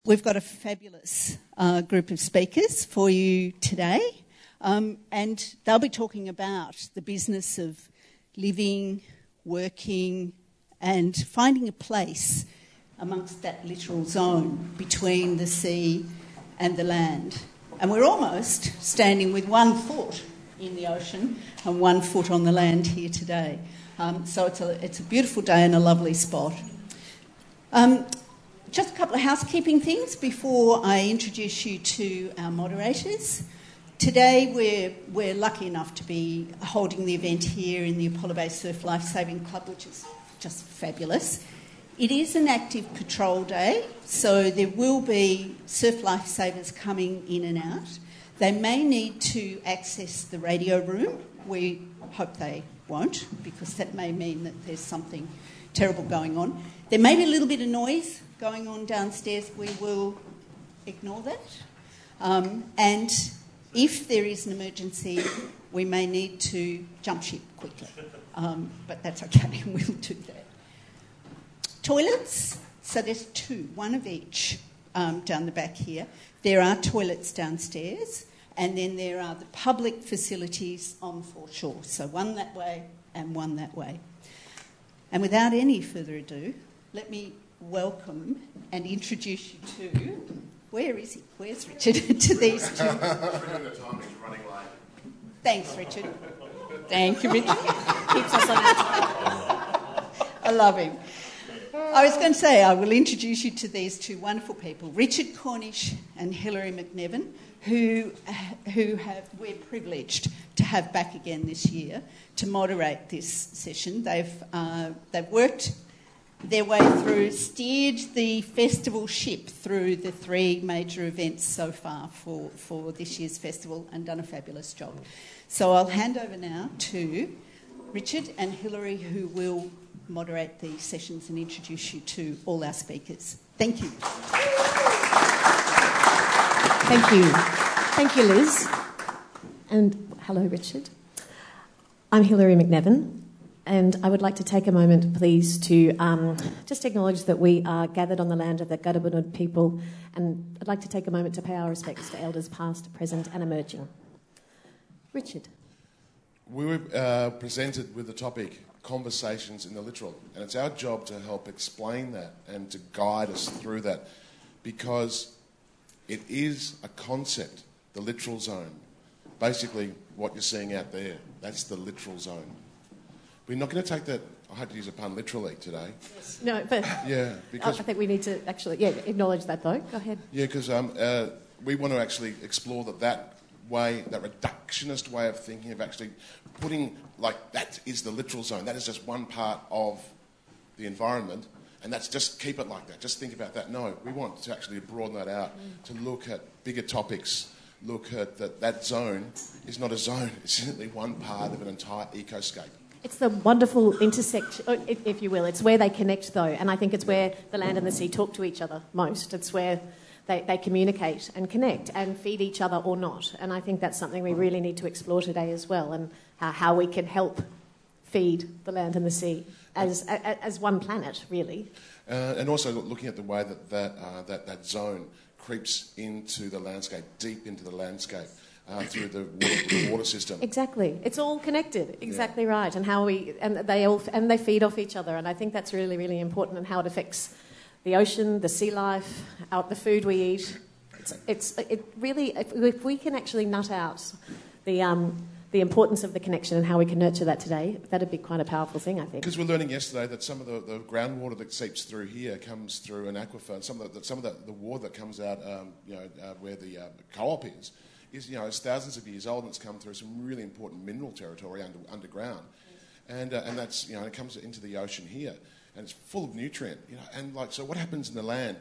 We've got a fabulous group of speakers for you today, and they'll be talking about the business of living, working, and finding a place amongst that littoral zone between the sea and the land. And we're almost standing with 1 foot in the ocean and 1 foot on the land here today. So it's a beautiful day and a lovely spot. Just a couple of housekeeping things before I introduce you to our moderators. Today we're lucky enough to be holding the event here in the Apollo Bay Surf Lifesaving Club, which is just fabulous. It is an active patrol day, so there will be surf lifesavers coming in and out. They may need to access the radio room. We hope they won't, because that may mean that there's something terrible going on. There may be a little bit of noise going on downstairs. We will ignore that. And if there is an emergency, we may need to jump ship quickly. But that's okay, we'll do that. Toilets, so there's 2, 1 of each down the back here. There are toilets downstairs, and then there are the public facilities on foreshore. So 1 that way and 1 that way. And without any further ado, let me welcome and introduce you to... Where is he? Where's Richard? To these 2. Thanks, Richard. Thank you, Richard. Keeps us on our time. I love him. I was going to say I will introduce you to these 2 wonderful people, Richard Cornish and Hilary McNevin, who we're privileged to have back again this year to moderate this session. They've worked their way through, steered the festival ship through the 3 major events so far for this year's festival and done a fabulous job. So I'll hand over now to Richard and Hilary, who will moderate the sessions and introduce you to all our speakers. Thank you. Thank you. Thank you, Liz. And hello, Richard. I'm Hilary McNevin. And I would like to take a moment, please, to just acknowledge that we are gathered on the land of the Gadibanud people, and I'd like to take a moment to pay our respects to elders past, present and emerging. Richard. We were presented with the topic, Conversations in the Littoral, and it's our job to help explain that and to guide us through that, because it is a concept, the littoral zone. Basically, what you're seeing out there, that's the littoral zone. We're not going to take that, I had to use a pun, literally today. Yes. No, but yeah, because I think we need to actually, acknowledge that though. Go ahead. Yeah, because we want to actually explore that way, that reductionist way of thinking, of actually putting, like, that is the littoral zone. That is just one part of the environment, and that's just keep it like that. Just think about that. No, we want to actually broaden that out, to look at bigger topics, look at that zone is not a zone, it's simply one part of an entire ecoscape. It's the wonderful intersection, if you will. It's where they connect, though, and I think it's where the land and the sea talk to each other most. It's where they communicate and connect and feed each other or not. And I think that's something we really need to explore today as well, and how we can help feed the land and the sea as one planet, really. And also looking at the way that zone creeps into the landscape, deep into the landscape. Through the water system. Exactly, it's all connected. Exactly right, and they feed off each other, and I think that's really, really important, and how it affects the ocean, the sea life, the food we eat. It really, if we can actually nut out the importance of the connection and how we can nurture that today, that'd be quite a powerful thing, I think. Because we're learning yesterday that some of the groundwater that seeps through here comes through an aquifer, and some of the water that comes out, where the co-op is thousands of years old, and it's come through some really important mineral territory underground, and that's it comes into the ocean here, and it's full of nutrient, and so what happens in the land?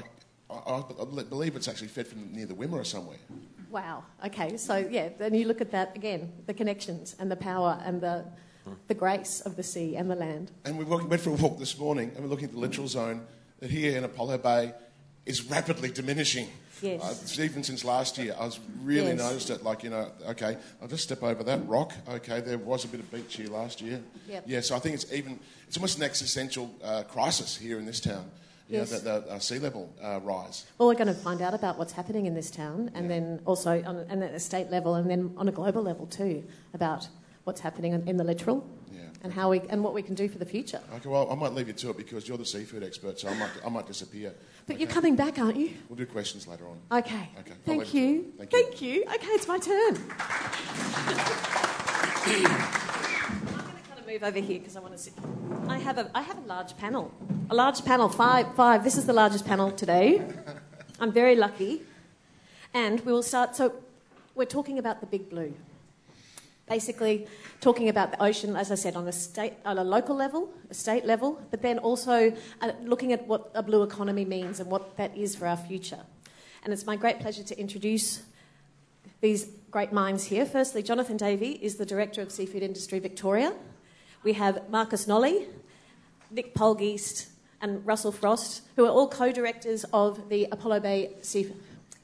I believe it's actually fed from near the Wimmera somewhere. Wow. Okay. So then you look at that again, the connections and the power and the grace of the sea and the land. And we went for a walk this morning, and we're looking at the littoral zone that here in Apollo Bay is rapidly diminishing. Yes. Even since last year, I was really noticed it. Okay, I'll just step over that rock. Okay, there was a bit of beach here last year. Yep. Yeah, so I think it's almost an existential crisis here in this town. Yes. the sea level rise. Well, we're going to find out about what's happening in this town, and then also at a state level, and then on a global level too, about what's happening in the littoral, and how what we can do for the future. Okay, well, I might leave you to it because you're the seafood expert, so I might disappear. But you're coming back, aren't you? We'll do questions later on. Okay. Thank you. Thank you. Okay, it's my turn. I'm going to kind of move over here because I want to sit. I have a large panel. A large panel, five. This is the largest panel today. I'm very lucky. And we will start. So we're talking about the big blue. Basically, talking about the ocean, as I said, on a local level, a state level, but then also looking at what a blue economy means and what that is for our future. And it's my great pleasure to introduce these great minds here. Firstly, Jonathan Davey is the Director of Seafood Industry Victoria. We have Marcus Nolly, Nick Polgeest and Russell Frost, who are all co-directors of the Apollo Bay Seafood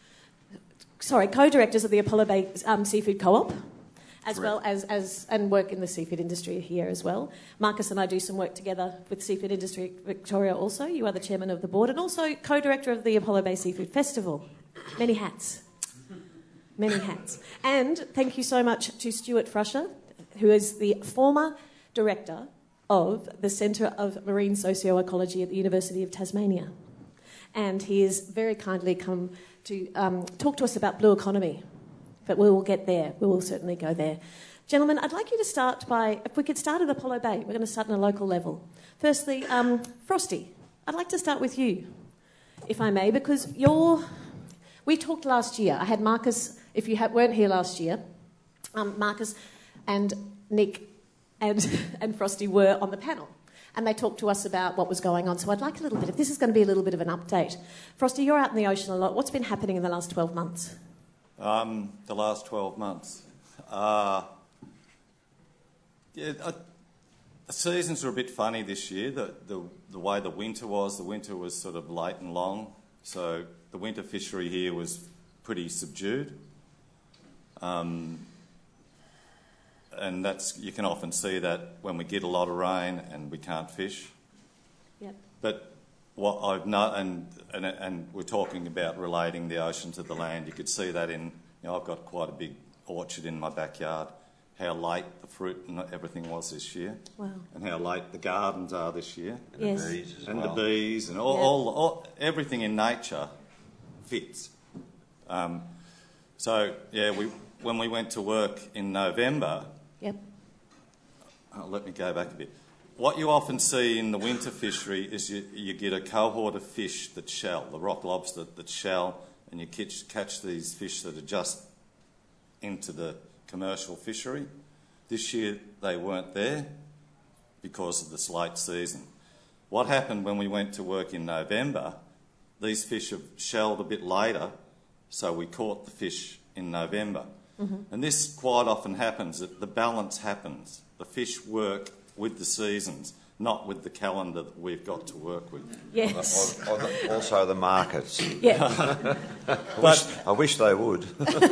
Co-op. As well as and work in the seafood industry here as well. Marcus and I do some work together with Seafood Industry Victoria also. You are the chairman of the board and also co-director of the Apollo Bay Seafood Festival. Many hats. Many hats. And thank you so much to Stuart Frusher, who is the former director of the Centre of Marine Socioecology at the University of Tasmania. And he has very kindly come to talk to us about blue economy. But we will get there. We will certainly go there. Gentlemen, I'd like you to start by, if we could start at Apollo Bay. We're going to start on a local level. Firstly, Frosty, I'd like to start with you, if I may, because we talked last year. I had Marcus, if you weren't here last year, Marcus and Nick and Frosty were on the panel. And they talked to us about what was going on. So I'd like a little bit, if this is going to be a little bit of an update. Frosty, you're out in the ocean a lot. What's been happening in the last 12 months? The last 12 months. The seasons were a bit funny this year. The way the winter was sort of late and long. So the winter fishery here was pretty subdued. And you can often see that when we get a lot of rain and we can't fish. Yep. But what I've and we're talking about relating the ocean to the land. You could see that I've got quite a big orchard in my backyard. How late the fruit and everything was this year. Wow. And how late the gardens are this year. And yes. The bees as well. And the bees and all everything in nature fits. When we went to work in November. Yep. Let me go back a bit. What you often see in the winter fishery is you get a cohort of fish that shell, the rock lobster that shell, and you catch these fish that are just into the commercial fishery. This year they weren't there because of this late season. What happened when we went to work in November, these fish have shelled a bit later, so we caught the fish in November. Mm-hmm. And this quite often happens, that the balance happens. The fish work with the seasons, not with the calendar that we've got to work with. Yes. Also the markets. Yeah. I wish they would.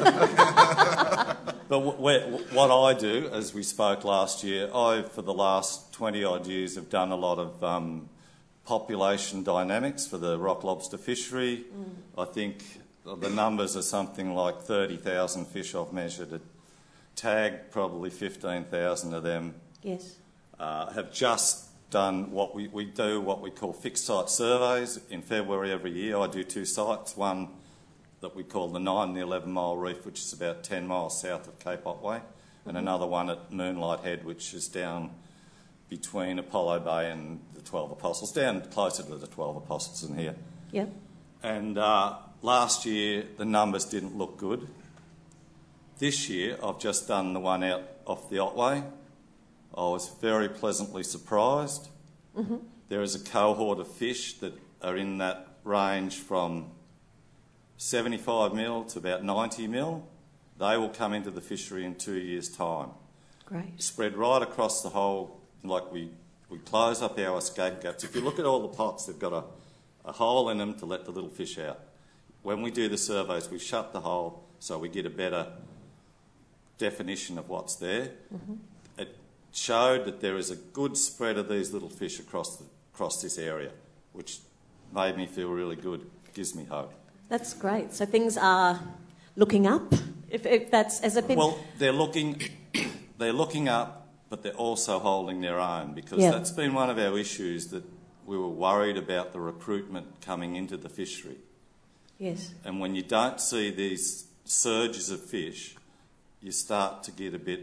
But what I do, as we spoke last year, for the last 20-odd years have done a lot of population dynamics for the rock lobster fishery. I think the numbers are something like 30,000 fish I've measured. At TAG, probably 15,000 of them. Yes. Have just done what we call fixed site surveys in February every year. I do 2 sites, one that we call the 9 and the 11 mile reef, which is about 10 miles south of Cape Otway, and another one at Moonlight Head, which is down between Apollo Bay and the 12 Apostles, down closer to the 12 Apostles in here. Yep. And last year the numbers didn't look good. This year I've just done the one out off the Otway. I was very pleasantly surprised. Mm-hmm. There is a cohort of fish that are in that range from 75 mil to about 90 mil. They will come into the fishery in 2 years' time. Great. Spread right across the whole, like we close up our escape gaps. If you look at all the pots, they've got a hole in them to let the little fish out. When we do the surveys, we shut the hole so we get a better definition of what's there. Mm-hmm. It showed that there is a good spread of these little fish across this area, which made me feel really good. It gives me hope. That's great. So things are looking up. If that's as a bit. Well, they're looking up, but they're also holding their own, because that's been one of our issues, that we were worried about the recruitment coming into the fishery. Yes. And when you don't see these surges of fish, you start to get a bit,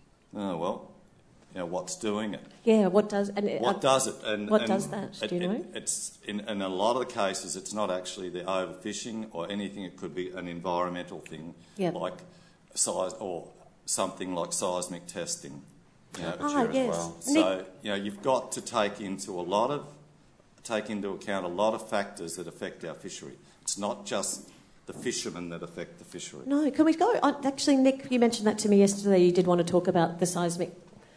what's doing it? Yeah, what does it? What does that? Do you know? It's in a lot of the cases, it's not actually the overfishing or anything. It could be an environmental thing, like size or something like seismic testing. Yes. Well. So you've got to take into account a lot of factors that affect our fishery. It's not just the fishermen that affect the fishery. No, can we go? Actually, Nick, you mentioned that to me yesterday. You did want to talk about the seismic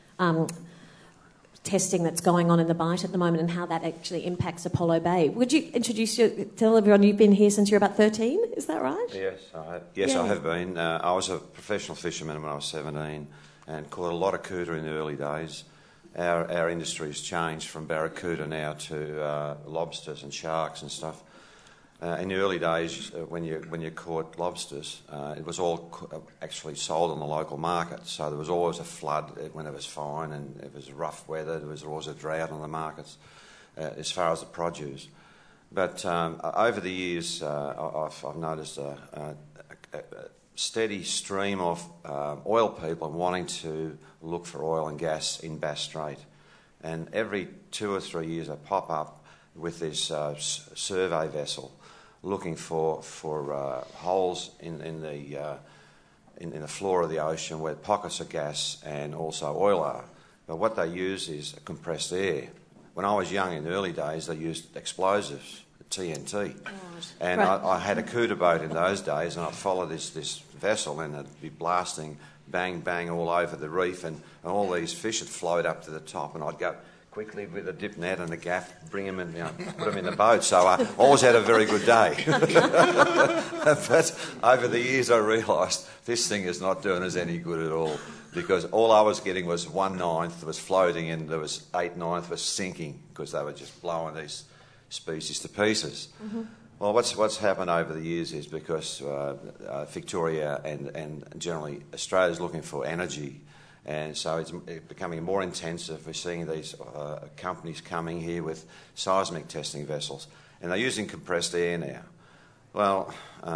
testing that's going on in the Bight at the moment and how that actually impacts Apollo Bay. Would you tell everyone you've been here since you're about 13? Is that right? Yes, I have been. I was a professional fisherman when I was 17 and caught a lot of cooter in the early days. Our industry has changed from barracuda now to lobsters and sharks and stuff. In the early days, when you caught lobsters, it was all actually sold on the local market. So there was always a flood when it was fine, and it was rough weather. There was always a drought on the markets as far as the produce. But over the years, I've noticed a steady stream of oil people wanting to look for oil and gas in Bass Strait. And every 2 or 3 years, they pop up with this survey vessel looking for holes in the floor of the ocean where pockets of gas and also oil are. But what they use is compressed air. When I was young in the early days, they used explosives, TNT. And I had a cooter boat in those days, and I'd follow this vessel, and it'd be blasting, bang, bang, all over the reef, and all these fish would float up to the top, and I'd go quickly with a dip net and a gaff, bring them and put them in the boat. So I always had a very good day. But over the years I realised this thing is not doing us any good at all, because all I was getting was 1/9 that was floating and there was 8/9 was sinking, because they were just blowing these species to pieces. Mm-hmm. Well, what's happened over the years is because Victoria and generally Australia is looking for energy. And so it's becoming more intensive. We're seeing these companies coming here with seismic testing vessels, and they're using compressed air now. Well,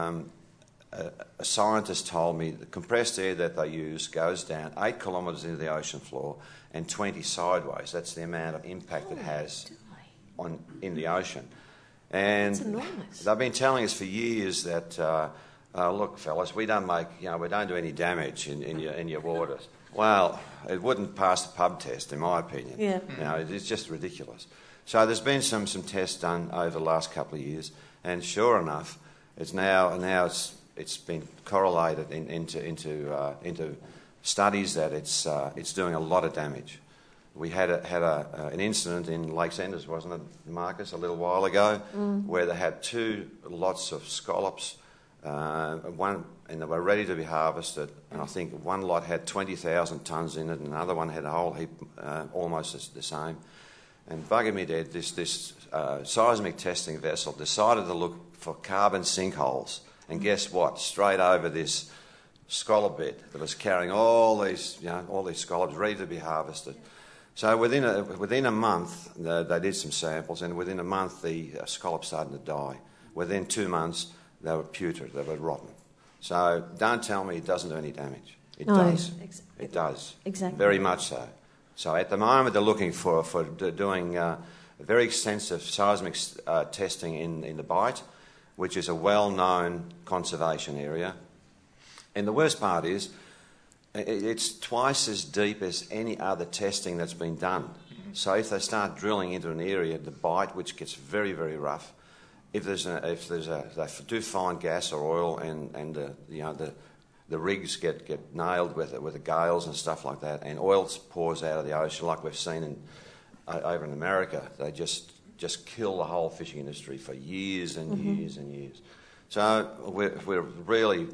a scientist told me the compressed air that they use goes down 8 kilometres into the ocean floor and 20 sideways. That's the amount of impact it has in the ocean. And that's enormous. They've been telling us for years that, look, fellas, we don't do any damage in your waters. Well, it wouldn't pass the pub test, in my opinion. Yeah. It's just ridiculous. So there's been some tests done over the last couple of years, and sure enough, it's been correlated into studies that it's doing a lot of damage. We had an incident in Lakes Enders, wasn't it, Marcus, a little while ago, where they had 2 lots of scallops. And they were ready to be harvested, and I think one lot had 20,000 tonnes in it, and another one had a whole heap, almost the same. And bugger me dead, this seismic testing vessel decided to look for carbon sinkholes, and guess what? Straight over this scallop bed that was carrying all these scallops ready to be harvested. So within a month, they did some samples, and within a month the scallops started to die. Within 2 months, they were putrid, they were rotten. So don't tell me it doesn't do any damage. It does. It does. Exactly. Very much so. So at the moment they're looking for doing very extensive seismic testing in the Bight, which is a well-known conservation area. And the worst part is it's twice as deep as any other testing that's been done. Mm-hmm. So if they start drilling into an area, the Bight, which gets very, very rough, if they do find gas or oil, and the rigs get nailed with the gales and stuff like that, and oil pours out of the ocean like we've seen over in America, they just kill the whole fishing industry for years and years and years. So we're really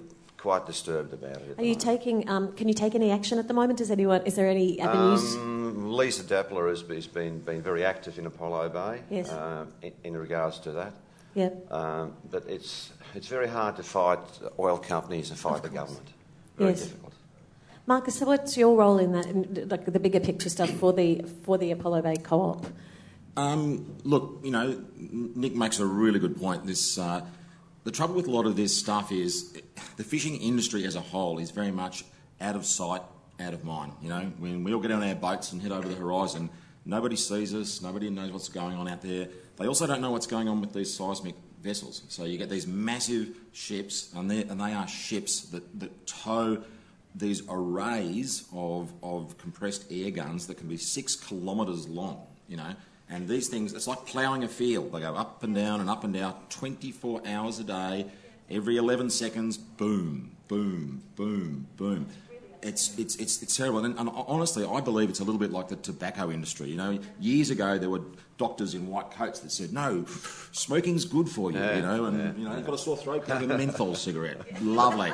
quite disturbed about it. Are you taking? Can you take any action at the moment? Is there any avenues? Lisa Dappler has been very active in Apollo Bay. Yes. In regards to that. Yeah. But it's very hard to fight oil companies and fight the government. Very difficult. Marcus, so what's your role in that, in, like the bigger picture stuff for the Apollo Bay Co-op? Look, Nick makes a really good point. The trouble with a lot of this stuff is the fishing industry as a whole is very much out of sight, out of mind. When we all get on our boats and head over the horizon, nobody sees us, nobody knows what's going on out there. They also don't know what's going on with these seismic vessels. So you get these massive ships, and they are ships that tow these arrays of compressed air guns that can be 6 kilometres long, And these things, it's like ploughing a field. They go up and down 24 hours a day, every 11 seconds, boom, boom, boom, boom. It's terrible. And honestly, I believe it's a little bit like the tobacco industry. Years ago there were doctors in white coats that said, no, smoking's good for you, you've got a sore throat, have a menthol cigarette. Lovely.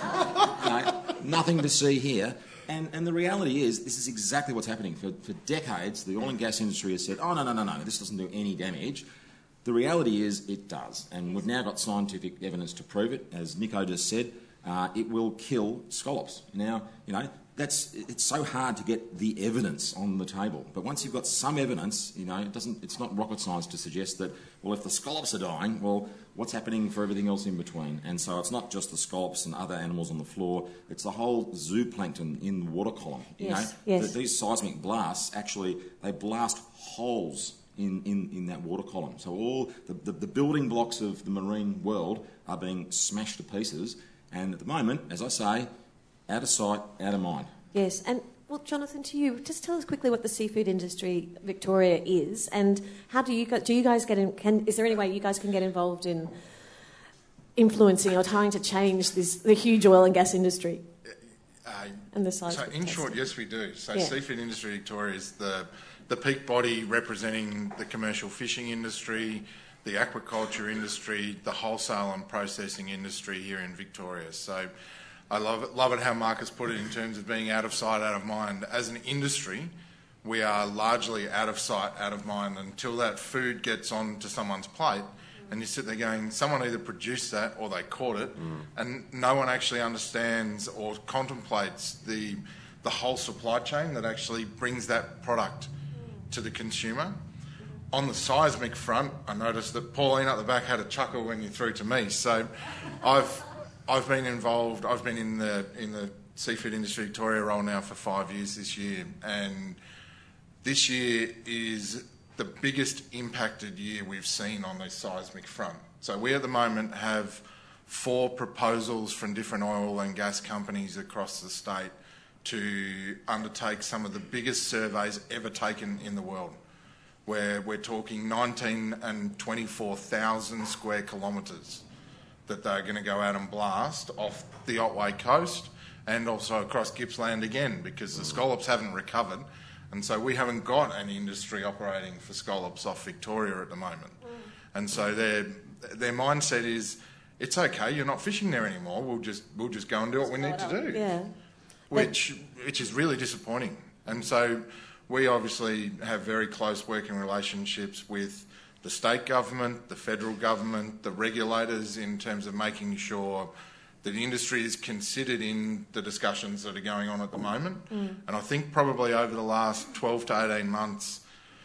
Nothing to see here. And the reality is, this is exactly what's happening. For decades, the oil and gas industry has said, oh, no, this doesn't do any damage. The reality is it does. And we've now got scientific evidence to prove it. As Nico just said, it will kill scallops. Now, it's so hard to get the evidence on the table. But once you've got some evidence, it's not rocket science to suggest that, well, if the scallops are dying, well, what's happening for everything else in between? And so it's not just the scallops and other animals on the floor, it's the whole zooplankton in the water column. Yes. These seismic blasts, actually, they blast holes in that water column. So all the building blocks of the marine world are being smashed to pieces. And at the moment, as I say, out of sight, out of mind. Yes, and well, Jonathan, to you, just tell us quickly what the seafood industry Victoria is, and how do you guys get in? Is there any way you guys can get involved in influencing or trying to change the huge oil and gas industry and the size? So, of in short, yes, we do. So, Seafood Industry Victoria is the peak body representing the commercial fishing industry, the aquaculture industry, the wholesale and processing industry here in Victoria. So I love it how Marcus put it in terms of being out of sight, out of mind. As an industry, we are largely out of sight, out of mind until that food gets onto someone's plate and you sit there going, someone either produced that or they caught it, and no one actually understands or contemplates the whole supply chain that actually brings that product to the consumer. On the seismic front, I noticed that Pauline at the back had a chuckle when you threw to me. So I've been involved. I've been in the Seafood Industry Victoria role now for 5 years this year, and this year is the biggest impacted year we've seen on the seismic front. So we at the moment have 4 proposals from different oil and gas companies across the state to undertake some of the biggest surveys ever taken in the world, where we're talking 19 and 24,000 square kilometres that they're going to go out and blast off the Otway coast and also across Gippsland again, because the scallops haven't recovered, and so we haven't got an industry operating for scallops off Victoria at the moment. And so their mindset is, it's okay, you're not fishing there anymore, we'll just go and do what we need to do. Yeah. Which is really disappointing. And so we obviously have very close working relationships with the state government, the federal government, the regulators, in terms of making sure that the industry is considered in the discussions that are going on at the moment. And I think probably over the last 12 to 18 months,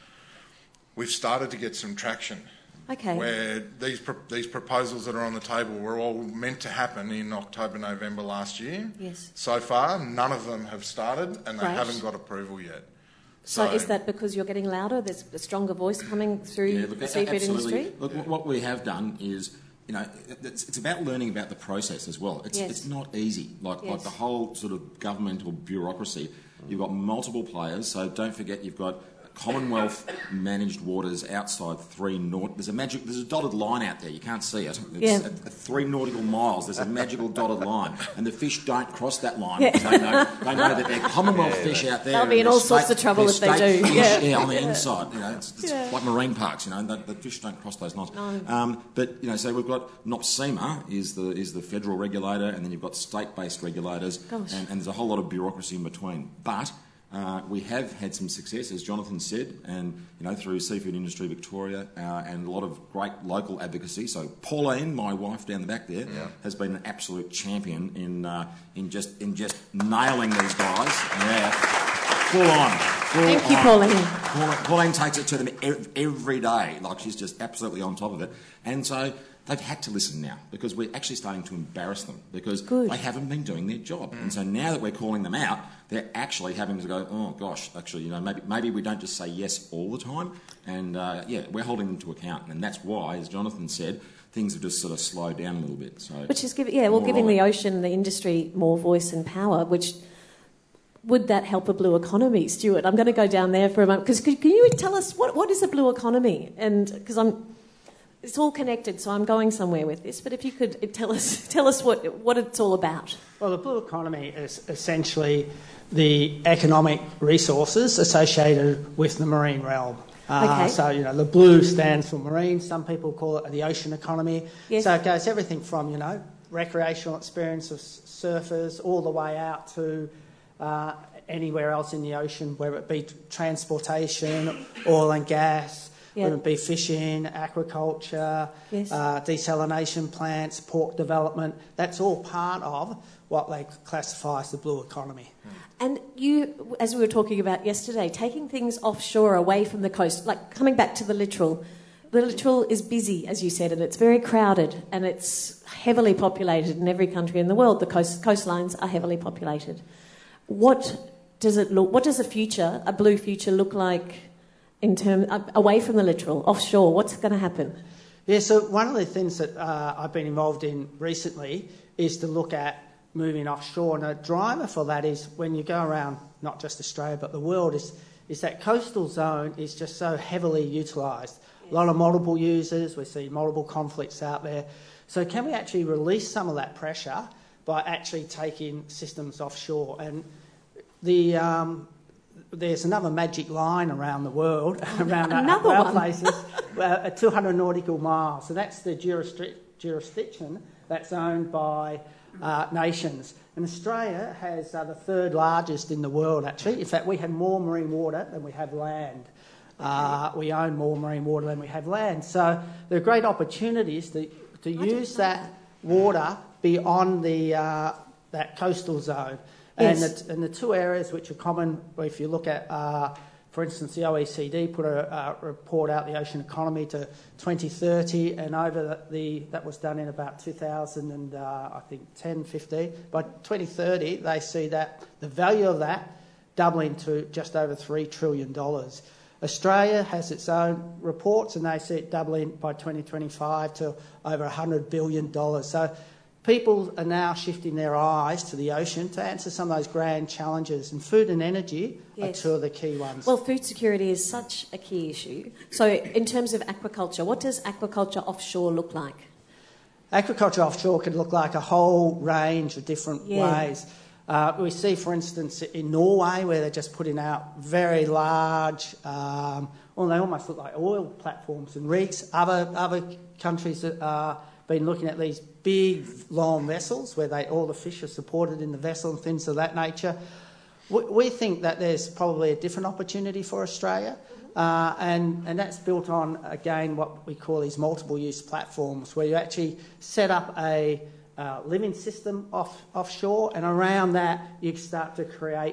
we've started to get some traction. Okay. Where these proposals that are on the table were all meant to happen in October, November last year. Yes. So far, none of them have started, and they Great. haven't got approval yet. So is that because you're getting louder? There's a stronger voice coming through the seafood absolutely. industry? Look, what we have done is, it's about learning about the process as well. It's not easy. Like the whole sort of governmental bureaucracy, you've got multiple players, so don't forget you've got Commonwealth managed waters outside 3 there's a dotted line out there, you can't see it. It's at 3 nautical miles, there's a magical dotted line, and the fish don't cross that line because they know that they're Commonwealth fish out there. They'll be in all sorts of trouble if they do. Fish, on the inside, it's like marine parks, the fish don't cross those lines. No. But so we've got NOPSEMA is the federal regulator, and then you've got state-based regulators, and there's a whole lot of bureaucracy in between. But we have had some success, as Jonathan said, and through Seafood Industry Victoria and a lot of great local advocacy. So Pauline, my wife down the back there, has been an absolute champion in just nailing these guys. Yeah, full on. Thank you, Pauline. Pauline takes it to them every day. Like, she's just absolutely on top of it, and so they've had to listen now because we're actually starting to embarrass them because they haven't been doing their job. And so now that we're calling them out, they're actually having to go, oh gosh, actually, maybe we don't just say yes all the time. And we're holding them to account. And that's why, as Jonathan said, things have just sort of slowed down a little bit. So which is giving the ocean, the industry, more voice and power, which would that help a blue economy, Stuart? I'm going to go down there for a moment because can you tell us what is a blue economy? And because it's all connected, so I'm going somewhere with this. But if you could tell us what it's all about. Well, the blue economy is essentially the economic resources associated with the marine realm. So, the blue stands for marine. Some people call it the ocean economy. Yes. So it goes everything from, recreational experience of surfers all the way out to anywhere else in the ocean, whether it be transportation, oil and gas, whether it be fishing, aquaculture, desalination plants, port development. That's all part of what they classify as the blue economy. And you, as we were talking about yesterday, taking things offshore away from the coast, like coming back to the littoral. The littoral is busy, as you said, and it's very crowded and it's heavily populated in every country in the world. The coastlines are heavily populated. What does a blue future look like in terms away from the littoral, offshore? What's going to happen? Yeah, so one of the things that I've been involved in recently is to look at moving offshore, and a driver for that is when you go around not just Australia but the world is that coastal zone is just so heavily utilised. A lot of multiple users, we see multiple conflicts out there. So can we actually release some of that pressure by actually taking systems offshore? And there's another magic line around the world, around our places, at 200 nautical miles. So that's the jurisdiction that's owned by nations. And Australia has the third largest in the world, actually. In fact, we have more marine water than we have land. We own more marine water than we have land. So there are great opportunities to use that water beyond that coastal zone. Yes. And the two areas which are common, if you look at, for instance, the OECD put a report out, the ocean economy to 2030, and that was done in about 2000 and I think 10, 15. By 2030, they see that the value of that doubling to just over $3 trillion. Australia has its own reports, and they see it doubling by 2025 to over $100 billion. So people are now shifting their eyes to the ocean to answer some of those grand challenges, and food and energy are two of the key ones. Well, food security is such a key issue. So in terms of aquaculture, what does aquaculture offshore look like? Aquaculture offshore can look like a whole range of different ways. We see, for instance, in Norway, where they're just putting out very large, they almost look like oil platforms and rigs. Other countries that been looking at these big, long vessels where all the fish are supported in the vessel and things of that nature. We think that there's probably a different opportunity for Australia, and that's built on, again, what we call these multiple-use platforms, where you actually set up a living system offshore, and around that you start to create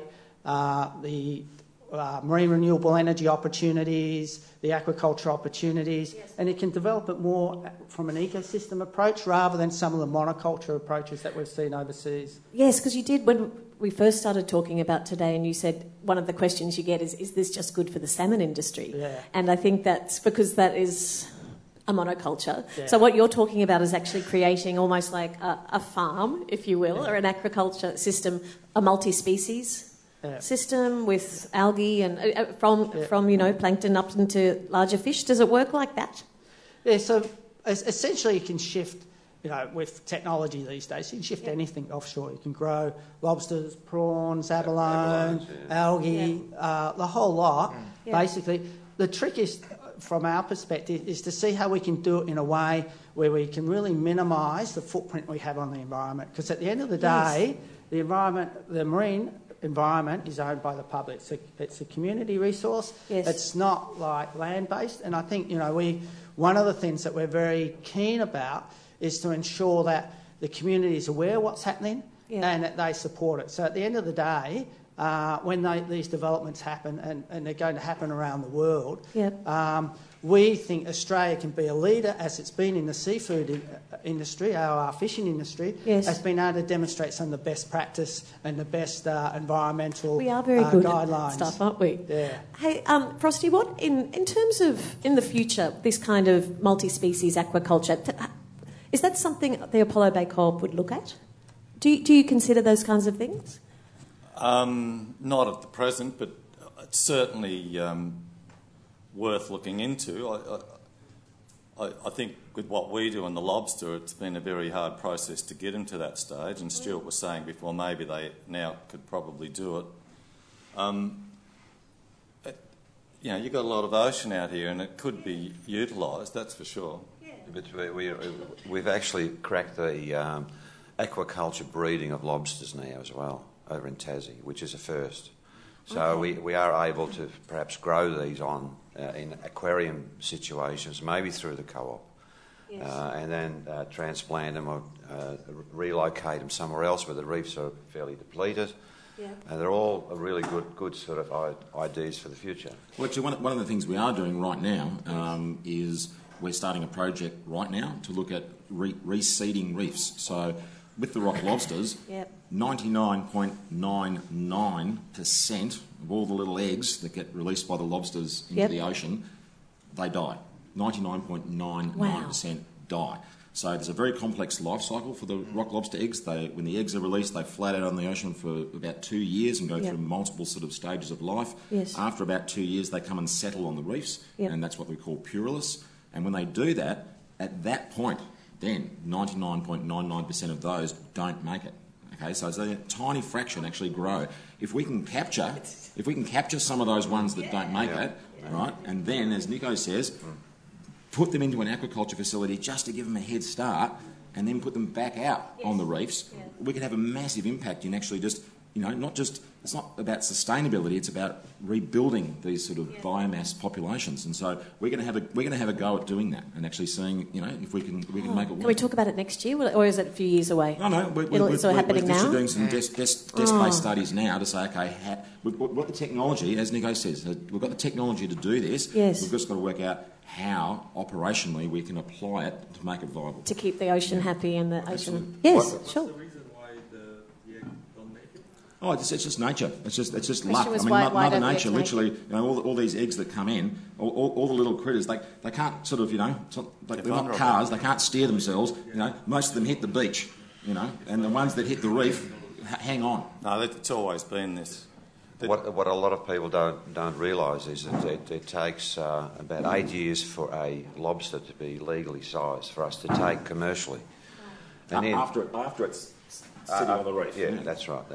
the marine renewable energy opportunities, the aquaculture opportunities, and it can develop it more from an ecosystem approach rather than some of the monoculture approaches that we've seen overseas. Yes, because you did, when we first started talking about today, and you said one of the questions you get is this just good for the salmon industry? Yeah. And I think that's because that is a monoculture. Yeah. So what you're talking about is actually creating almost like a farm, if you will, or an aquaculture system, a multi-species system with algae and from plankton up into larger fish? Does it work like that? Yeah, so essentially you can shift, with technology these days, you can shift anything offshore. You can grow lobsters, prawns, abalone, algae, the whole lot, basically. The trick is, from our perspective, is to see how we can do it in a way where we can really minimise the footprint we have on the environment. Because at the end of the day, the marine environment is owned by the public. It's a community resource. Yes. It's not like land-based. And I think, one of the things that we're very keen about is to ensure that the community is aware of what's happening and that they support it. So at the end of the day, when these developments happen, and they're going to happen around the world, we think Australia can be a leader, as it's been in the seafood industry, our fishing industry, has been able to demonstrate some of the best practice and the best environmental we are very good guidelines. At stuff, aren't we? Yeah. Hey, Frosty, what in terms of in the future, this kind of multi-species aquaculture, is that something the Apollo Bay Co-op would look at? Do you consider those kinds of things? Not at the present, but it's certainly worth looking into. I think with what we do in the lobster, it's been a very hard process to get into that stage, and Stuart was saying before maybe they now could probably do it. You've got a lot of ocean out here and it could be utilised, that's for sure. But we've actually cracked the aquaculture breeding of lobsters now as well over in Tassie, which is a first. So we are able to perhaps grow these on in aquarium situations, maybe through the co-op, and then transplant them or relocate them somewhere else where the reefs are fairly depleted. Yeah. And they're all really good sort of ideas for the future. Well, actually, one of the things we are doing right now is we're starting a project right now to look at reseeding reefs. So with the rock lobsters, 99.99% of all the little eggs that get released by the lobsters into the ocean, they die. 99.99% die. So there's a very complex life cycle for the rock lobster eggs. When the eggs are released, they flat out on the ocean for about 2 years and go through multiple sort of stages of life. Yes. After about 2 years, they come and settle on the reefs, and that's what we call purulus. And when they do that, at that point, then 99.99% of those don't make it. Okay, so it's a tiny fraction actually grow. If we can capture some of those ones that don't make it, right, and then, as Nico says, put them into an aquaculture facility just to give them a head start, and then put them back out on the reefs, we could have a massive impact in actually just, it's not about sustainability, it's about rebuilding these sort of biomass populations. And so we're going to have a go at doing that and actually seeing, if we can make it work. Can we talk about it next year, or is it a few years away? No, we're happening now. Doing some desk-based studies now to say, okay, we've got the technology, as Nico says, we've got the technology to do this. Yes. We've just got to work out how operationally we can apply it to make it viable. To keep the ocean happy and the Absolutely. ocean. Yes, sure. What's the reason why the egg don't make it? Oh, it's just nature. It's just luck. Was I mean, why Mother don't Nature, the literally, all these eggs that come in, all the little critters, they can't sort of, they're not cars. They can't steer themselves. Most of them hit the beach, and the ones that hit the reef hang on. No, it's always been this. What a lot of people don't realise is that it takes about 8 years for a lobster to be legally sized for us to take commercially. And then, after it's sitting on the reef. Yeah, that's right.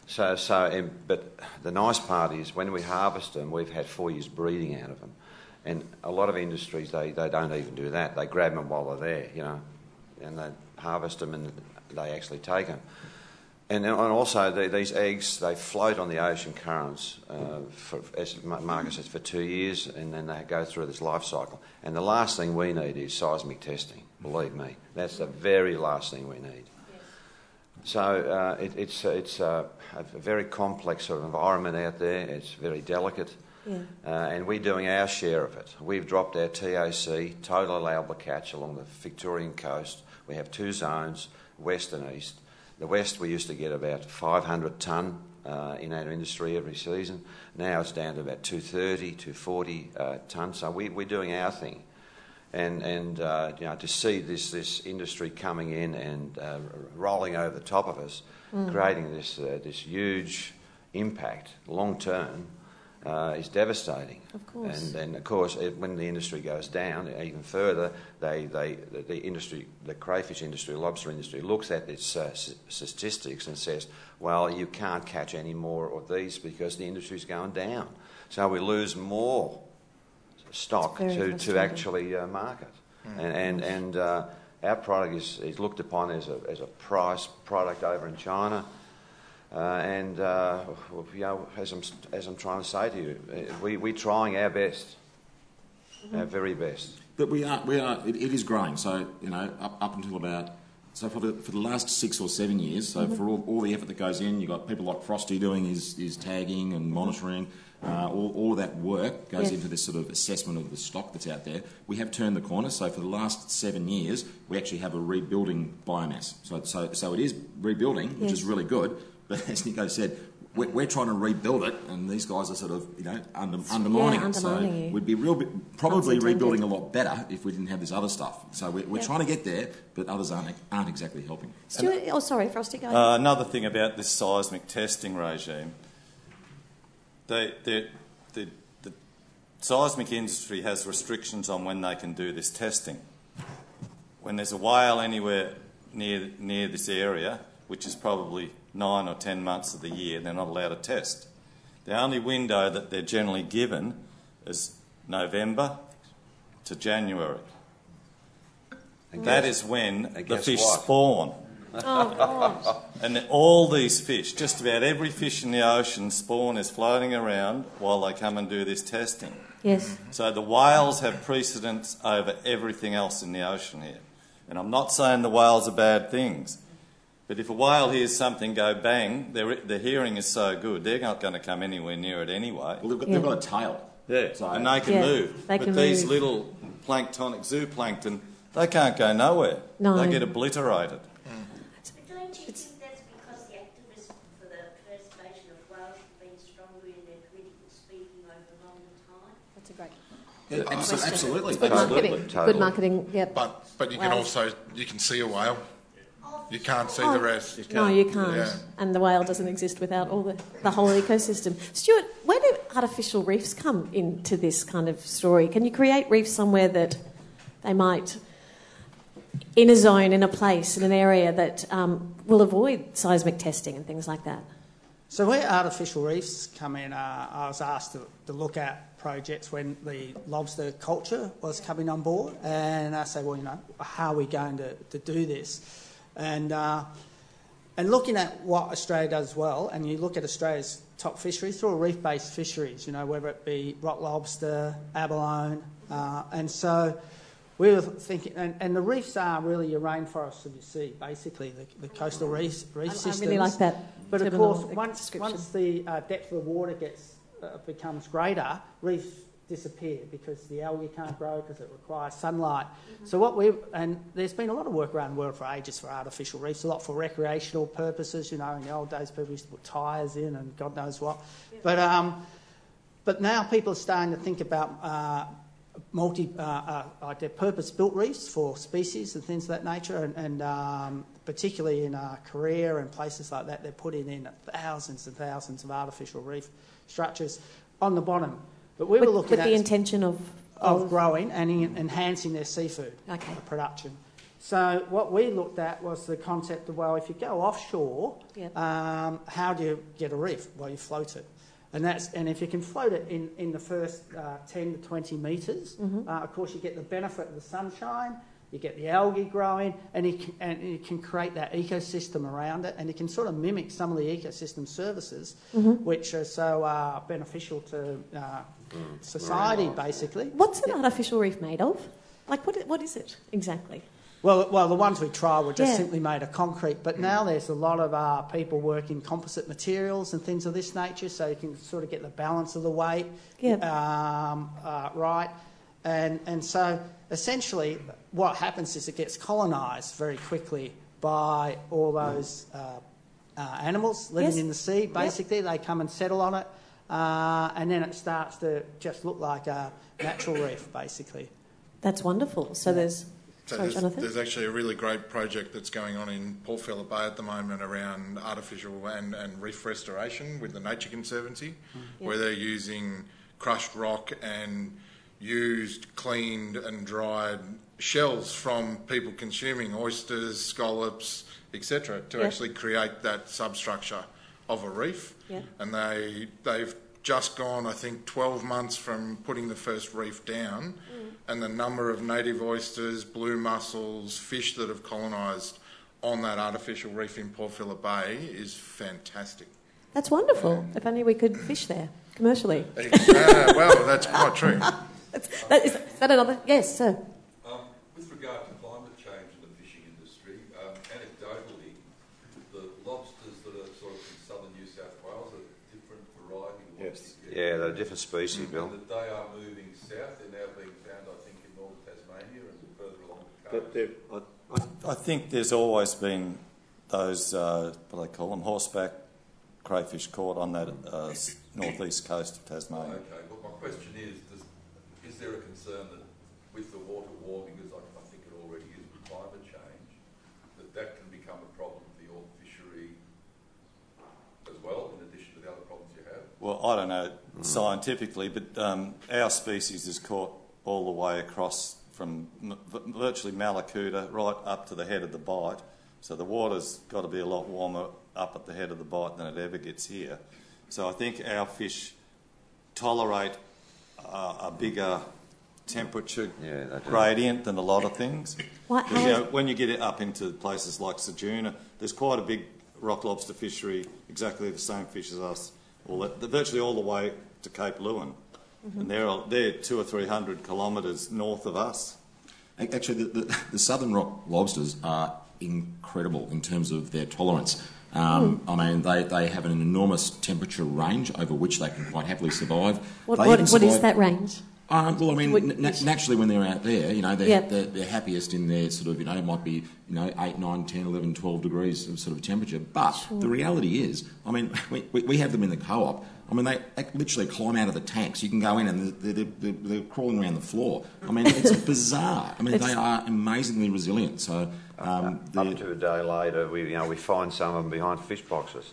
But the nice part is when we harvest them, we've had 4 years breeding out of them. And a lot of industries, they don't even do that. They grab them while they're there, and they harvest them and they actually take them. And also these eggs, they float on the ocean currents, as Marcus says, for 2 years, and then they go through this life cycle. And the last thing we need is seismic testing, believe me. That's the very last thing we need. Yes. So it's a very complex sort of environment out there. It's very delicate. Yeah. And we're doing our share of it. We've dropped our TOC, total allowable catch, along the Victorian coast. We have 2 zones, west and east. The west, we used to get about 500 tonne in our industry every season. Now it's down to about 230, 240 tonne. So we're doing our thing. And to see this industry coming in and rolling over the top of us, creating this huge impact long term is devastating. Of course. And then, of course, when the industry goes down even further, the crayfish industry, lobster industry, looks at its statistics and says, well, you can't catch any more of these because the industry's going down. So we lose more stock to actually market. And our product is looked upon as a price product over in China. As I'm trying to say to you, we're trying our best, our very best. But we are. It is growing. So up until about for the last 6 or 7 years. So for all the effort that goes in, you've got people like Frosty doing his tagging and monitoring. All of that work goes into this sort of assessment of the stock that's out there. We have turned the corner. So for the last 7 years, we actually have a rebuilding biomass. So it is rebuilding, which is really good. But as Nico said, we're trying to rebuild it, and these guys are sort of undermining it. So we'd be probably rebuilding a lot better if we didn't have this other stuff. So we're trying to get there, but others aren't exactly helping. Stuart, sorry, Frosty, go ahead. Another thing about this seismic testing regime, the seismic industry has restrictions on when they can do this testing. When there's a whale anywhere near this area, which is probably 9 or 10 months of the year, they're not allowed to test. The only window that they're generally given is November to January. That is when the fish spawn. Oh, God. And all these fish, just about every fish in the ocean, spawn is floating around while they come and do this testing. Yes. So the whales have precedence over everything else in the ocean here. And I'm not saying the whales are bad things, but if a whale hears something go bang, their hearing is so good, they're not going to come anywhere near it anyway. Well, they've got a tail. Yeah, so, and they can move. These little planktonic zooplankton, they can't go nowhere. No. They get obliterated. But don't you think that's because the activists for the preservation of whales have been stronger in their political speaking over a longer time? That's a great Absolutely. It's good marketing. Totally. Good marketing, yep. But you can also see a whale. You can't see the rest. No, you can't. Yeah. And the whale doesn't exist without all the whole ecosystem. Stuart, where do artificial reefs come into this kind of story? Can you create reefs somewhere that they might, in a zone, in a place, in an area that will avoid seismic testing and things like that? So where artificial reefs come in, I was asked to look at projects when the lobster culture was coming on board, and I said, well, how are we going to do this? And looking at what Australia does well, and you look at Australia's top fisheries, through reef-based fisheries, whether it be rock lobster, abalone, and so we were thinking, and the reefs are really your rainforests of the sea, basically, the coastal reef systems. I really like that. But of course, once the depth of the water becomes greater, reefs disappear because the algae can't grow because it requires sunlight. So there's been a lot of work around the world for ages for artificial reefs, a lot for recreational purposes. In the old days, people used to put tyres in and God knows what. Yeah. But now people are starting to think about purpose-built reefs for species and things of that nature, and particularly in Korea and places like that, they're putting in thousands and thousands of artificial reef structures on the bottom. But we were looking with at the intention of growing and enhancing their seafood production. So what we looked at was the concept of, well, if you go offshore, how do you get a reef? Well, you float it. And if you can float it in the first 10 to 20 metres, of course you get the benefit of the sunshine, you get the algae growing, and you can create that ecosystem around it, and you can sort of mimic some of the ecosystem services which are so beneficial to society, basically. What's an artificial reef made of? Like, what is it exactly? Well, the ones we tried were just simply made of concrete, but now there's a lot of people working composite materials and things of this nature, so you can sort of get the balance of the weight right. And so essentially what happens is it gets colonised very quickly by all those animals living in the sea. Basically, they come and settle on it, and then it starts to just look like a natural reef, basically. That's wonderful. So there's Sorry, Jonathan? There's actually a really great project that's going on in Port Phillip Bay at the moment around artificial and reef restoration with the Nature Conservancy, where they're using crushed rock and used, cleaned and dried shells from people consuming oysters, scallops, etc., to actually create that substructure of a reef. And they've just gone, I think, 12 months from putting the first reef down, and the number of native oysters, blue mussels, fish that have colonised on that artificial reef in Port Phillip Bay is fantastic. That's wonderful. If only we could fish there commercially. Well, that's quite true. Is that another? Yes, sir. With regard to climate change in the fishing industry, anecdotally, the lobsters that are sort of in southern New South Wales are a different variety of lobsters. Yeah, they're a different species, Bill. And that they are moving south. They're now being found, I think, in northern Tasmania and further along the coast. I think there's always been those, what do they call them, horseback crayfish caught on that northeast coast of Tasmania. Okay, well, my question is there a concern that with the water warming, as I think it already is with climate change, that can become a problem for your fishery as well, in addition to the other problems you have? Well, I don't know scientifically, but our species is caught all the way across from virtually Malakuta right up to the head of the Bight. So the water's got to be a lot warmer up at the head of the Bight than it ever gets here. So I think our fish tolerate a bigger temperature gradient than a lot of things. When you get it up into places like Ceduna, there's quite a big rock lobster fishery, exactly the same fish as us, virtually all the way to Cape Leeuwin. And they're 200 or 300 kilometres north of us. Actually, the southern rock lobsters are incredible in terms of their tolerance. I mean, they have an enormous temperature range over which they can quite happily survive. What is that range? Well, I mean, naturally when they're out there, you know, they're happiest in their sort of, you know, it might be, you know, 8, 9, 10, 11, 12 degrees of sort of temperature. But the reality is, I mean, we have them in the co-op. I mean, they literally climb out of the tanks. You can go in and they're crawling around the floor. I mean, it's bizarre. I mean, they are amazingly resilient. So up to a day later, we find some of them behind fish boxes,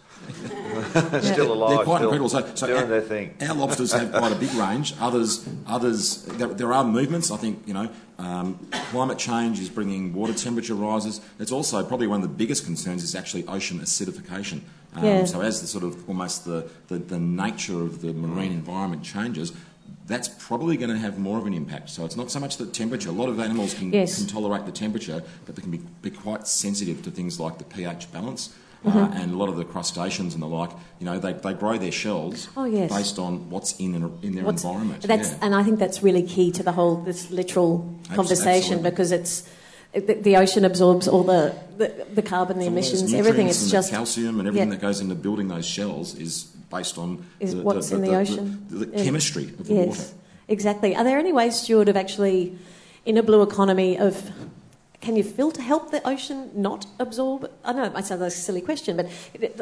still alive. They're quite incredible. So doing their thing. Our lobsters have quite a big range. Others. There are movements. I think climate change is bringing water temperature rises. It's also probably one of the biggest concerns is actually ocean acidification. So as the sort of almost the nature of the marine environment changes, that's probably going to have more of an impact. So it's not so much the temperature. A lot of animals can tolerate the temperature, but they can be quite sensitive to things like the pH balance. And a lot of the crustaceans and the like, you know, they grow their shells based on what's in their environment. And I think that's really key to this literal conversation because it's the ocean absorbs all the carbon, the emissions, everything. It's just calcium and everything that goes into building those shells is based on what's in the ocean, the chemistry of the water. Exactly. Are there any ways, Stuart, of actually, in a blue economy, can you filter help the ocean not absorb? I know it might sound like a silly question, but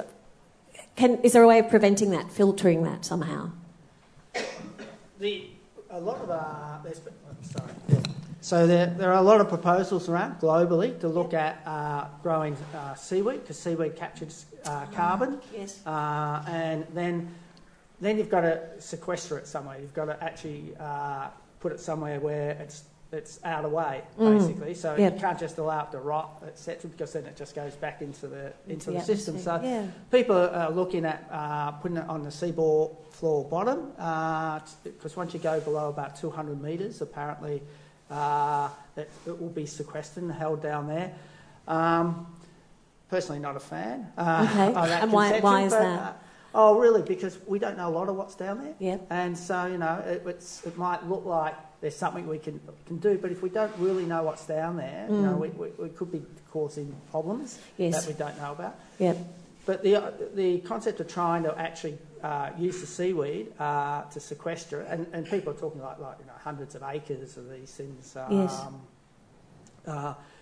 is there a way of preventing that, filtering that somehow? So there are a lot of proposals around globally to look at growing seaweed, because seaweed captures carbon. And then you've got to sequester it somewhere. You've got to actually put it somewhere where it's out of the way, basically. So you can't just allow it to rot, etc., because then it just goes back into the system. So people are looking at putting it on the seaboard floor bottom, because once you go below about 200 metres, apparently it will be sequestered and held down there. Personally, not a fan. Okay, and why is that? Oh, really? Because we don't know a lot of what's down there. Yeah. And so, you know, it might look like there's something we can do, but if we don't really know what's down there, you know, we could be causing problems that we don't know about. Yeah. But the concept of trying to actually use the seaweed to sequester it, and people are talking like hundreds of acres of these things.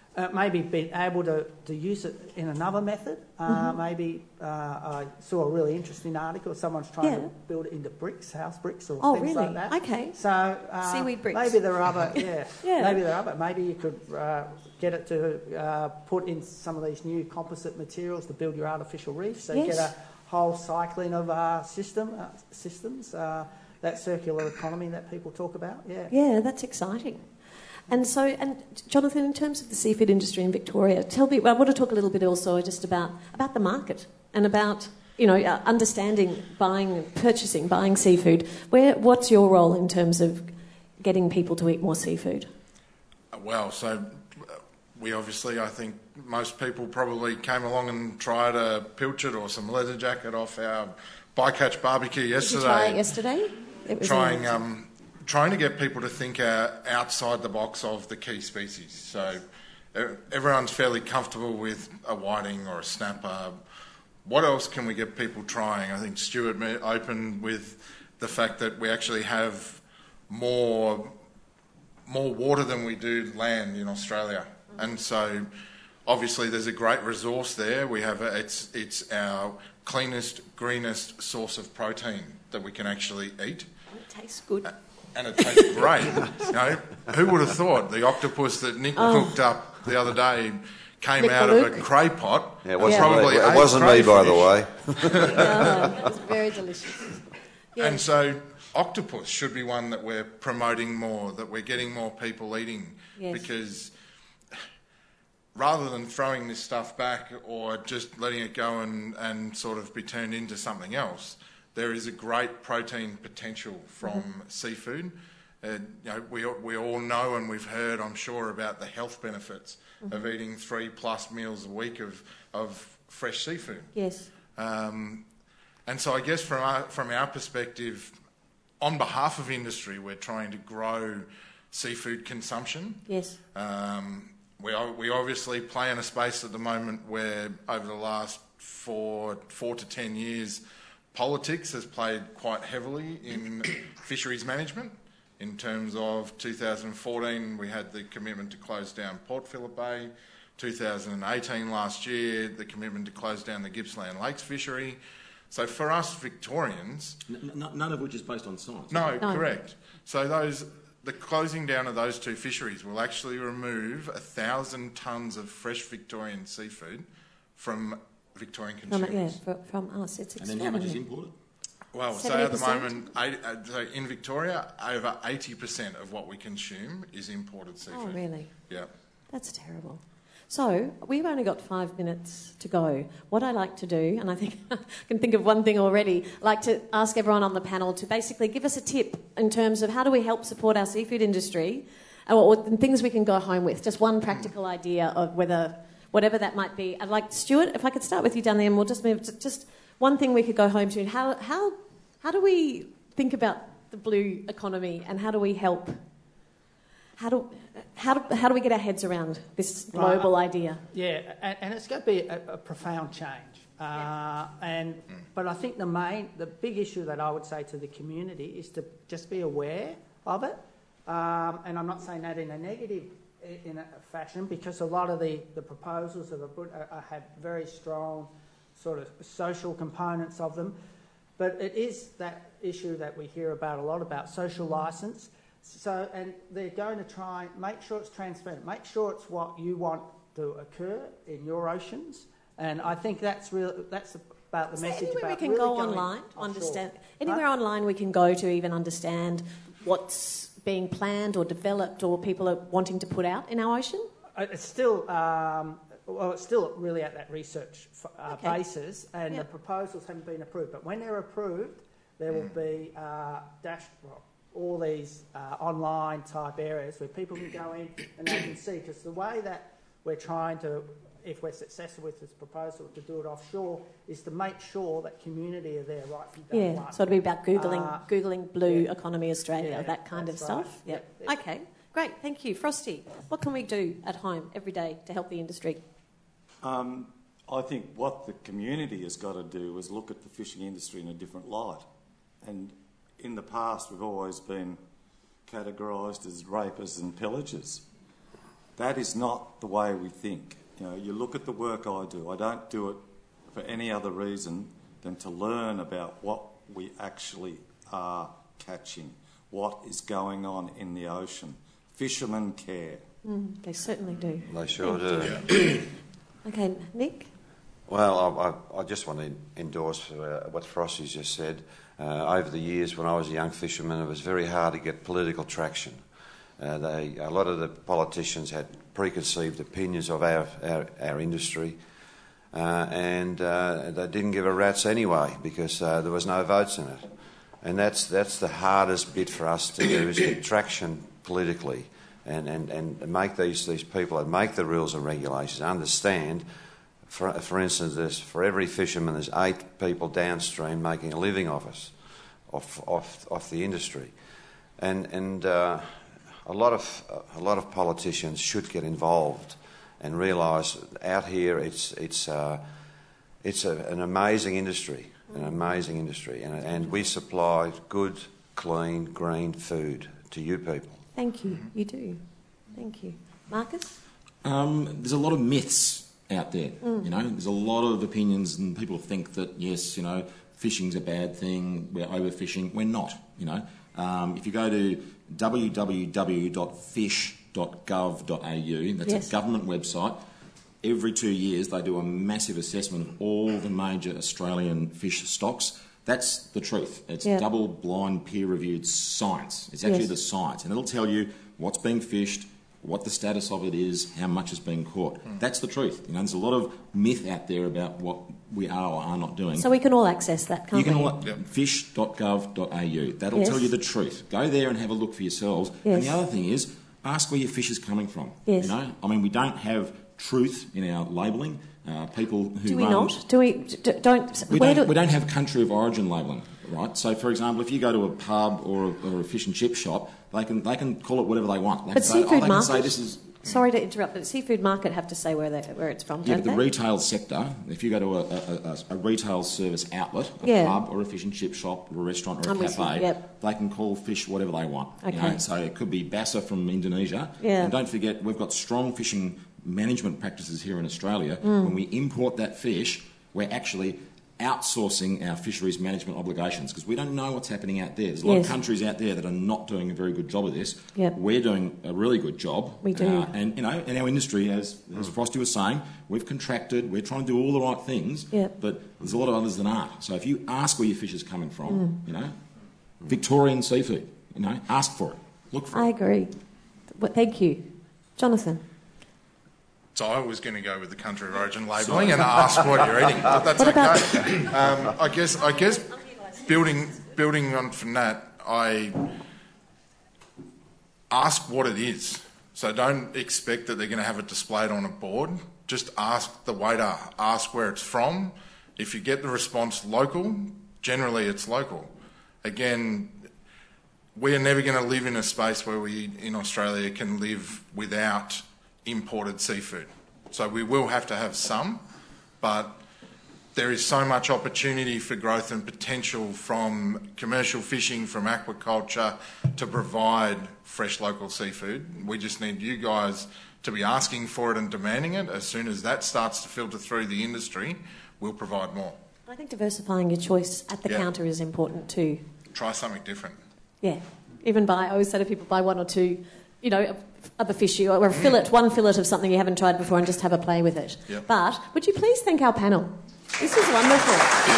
maybe been able to use it in another method. Maybe I saw a really interesting article. Someone's trying to build it into bricks, house bricks, or things like that. Okay. So seaweed bricks. Maybe there are other, maybe there are other. Maybe you could get it to put in some of these new composite materials to build your artificial reef. So you get a whole cycling of systems. That circular economy that people talk about. Yeah, that's exciting. And Jonathan, in terms of the seafood industry in Victoria, tell me. I want to talk a little bit also just about the market and about understanding, buying seafood. What's your role in terms of getting people to eat more seafood? Well, so we obviously, I think most people probably came along and tried a pilchard or some leather jacket off our bycatch barbecue yesterday. Did you try it yesterday? It was trying to get people to think outside the box of the key species. So everyone's fairly comfortable with a whiting or a snapper. What else can we get people trying? I think Stuart opened with the fact that we actually have more water than we do land in Australia. And so obviously there's a great resource there. We have it's our cleanest, greenest source of protein that we can actually eat. It tastes good. And it tastes great. Who would have thought the octopus that Nick cooked up the other day came out of a cray pot? Yeah, it wasn't me, by the way. It was very delicious. Yeah. And so octopus should be one that we're promoting more, that we're getting more people eating, because rather than throwing this stuff back or just letting it go and sort of be turned into something else, there is a great protein potential from seafood. We all know and we've heard, I'm sure, about the health benefits of eating 3+ meals a week of fresh seafood. Yes. And so I guess from our perspective, on behalf of industry, we're trying to grow seafood consumption. Yes. We obviously play in a space at the moment where over the last 4 to 10 years, politics has played quite heavily in fisheries management. In terms of 2014, we had the commitment to close down Port Phillip Bay. 2018, last year, the commitment to close down the Gippsland Lakes fishery. So for us Victorians... None of which is based on science. No, correct. So the closing down of those two fisheries will actually remove 1,000 tonnes of fresh Victorian seafood from Victorian consumers. From us. It's and then how much is imported? Well, so at the moment, in Victoria, over 80% of what we consume is imported seafood. Oh, really? Yeah. That's terrible. So, we've only got 5 minutes to go. What I like to do, and I think I can think of one thing already, I'd like to ask everyone on the panel to basically give us a tip in terms of how do we help support our seafood industry and things we can go home with. Just one practical idea of whatever that might be. I'd like, Stuart, if I could start with you down there, and we'll just move to just one thing we could go home to. How do we think about the blue economy, and how do we help? How do we get our heads around this global idea? Yeah, and it's going to be a profound change. But I think the big issue that I would say to the community is to just be aware of it. And I'm not saying that in a negative fashion, because a lot of the proposals that are put have very strong sort of social components of them. But it is that issue that we hear about a lot, about social licence. So, and they're going to try and make sure it's transparent, make sure it's what you want to occur in your oceans. And I think that's about the message. Anywhere about we can really go online to understand. Anywhere online we can go to even understand what's being planned or developed or people are wanting to put out in our ocean. It's still it's still really at that research basis, and the proposals haven't been approved. But when they're approved, there will be all these online type areas where people can go in and they can see, because the way that we're trying to, if we're successful with this proposal to do it offshore, is to make sure that community are there right from day one. So it'll be about Googling Blue Economy Australia, that kind of stuff. Right. Yep. Okay, great, thank you. Frosty, what can we do at home every day to help the industry? I think what the community has got to do is look at the fishing industry in a different light. And in the past, we've always been categorised as rapers and pillagers. That is not the way we think. You know, you look at the work I do. I don't do it for any other reason than to learn about what we actually are catching, what is going on in the ocean. Fishermen care. They certainly do. They sure do. Okay, Nick? Well, I just want to endorse what Frosty's just said. Over the years, when I was a young fisherman, it was very hard to get political traction. A lot of the politicians had preconceived opinions of our industry, and they didn't give a rat's anyway because there was no votes in it. And that's the hardest bit for us to do, is get traction politically and make these people that make the rules and regulations understand. For instance, for every fisherman, there's 8 people downstream making a living off the industry, and a lot of politicians should get involved and realise out here it's an amazing industry, and we supply good, clean, green food to you people. Thank you. You do. Thank you, Marcus. There's a lot of myths out there. You know, there's a lot of opinions, and people think that yes, you know, fishing's a bad thing. We're overfishing. We're not. You know, if you go to www.fish.gov.au, that's a government website. Every 2 years they do a massive assessment of all the major Australian fish stocks. That's the truth. It's double-blind, peer-reviewed science. It's actually the science, and it'll tell you what's being fished, what the status of it is, how much is being caught. That's the truth. You know, there's a lot of myth out there about what we are or are not doing. So we can all access that, can't we? You can fish.gov.au. That'll tell you the truth. Go there and have a look for yourselves. And the other thing is, ask where your fish is coming from. You know, I mean, we don't have truth in our labelling. People who do we run, not? Do we? We don't have country of origin labelling, right? So, for example, if you go to a pub or a fish and chip shop, they can call it whatever they want. They but can seafood say, market. Say this is. Sorry to interrupt, but seafood market have to say where it's from, don't but the they? retail sector, if you go to a retail service outlet, a pub or a fish and chip shop or a restaurant or a cafe, they can call fish whatever they want. Okay. You know? So it could be bassa from Indonesia. And don't forget, we've got strong fishing management practices here in Australia. When we import that fish, we're actually outsourcing our fisheries management obligations because we don't know what's happening out there. There's a lot of countries out there that are not doing a very good job of this. We're doing a really good job. We do. And, you know, in our industry, as Frosty was saying, we've contracted, we're trying to do all the right things, but there's a lot of others that aren't. So if you ask where your fish is coming from, you know, Victorian seafood, you know, ask for it, look for it. I agree. Well, thank you. Jonathan? So I was going to go with the country of origin labelling and ask what you're eating, but that's okay. I guess building on from that, I ask what it is. So don't expect that they're going to have it displayed on a board. Just ask the waiter, ask where it's from. If you get the response local, generally it's local. Again, we're never going to live in a space where we in Australia can live without imported seafood. So we will have to have some, but there is so much opportunity for growth and potential from commercial fishing, from aquaculture to provide fresh local seafood. We just need you guys to be asking for it and demanding it. As soon as that starts to filter through the industry, we'll provide more. I think diversifying your choice at the counter is important too. Try something different. Yeah. Even I always say to people, buy 1 or 2, you know, of a fish or a fillet, one fillet of something you haven't tried before and just have a play with it. Yep. But would you please thank our panel? This is wonderful.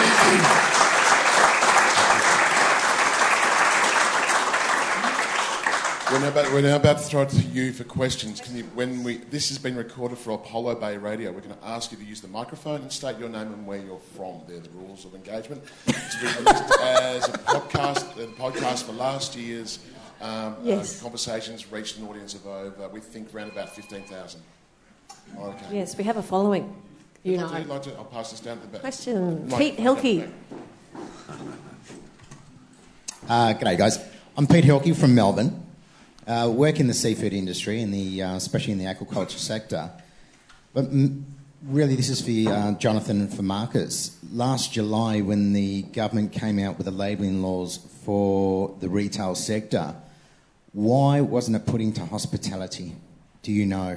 We're now about to throw it to you for questions. This has been recorded for Apollo Bay Radio. We're going to ask you to use the microphone and state your name and where you're from. They're the rules of engagement. It's been released as a podcast for last year's conversations reached an audience of over, we think, around about 15,000. Okay. Yes, we have a following. I'll pass this down to the back. Question. Pete Hilke. G'day, guys. I'm Pete Hilke from Melbourne. Work in the seafood industry, especially in the aquaculture sector. But really, this is for Jonathan and for Marcus. Last July, when the government came out with the labelling laws for the retail sector, why wasn't it put into hospitality? Do you know?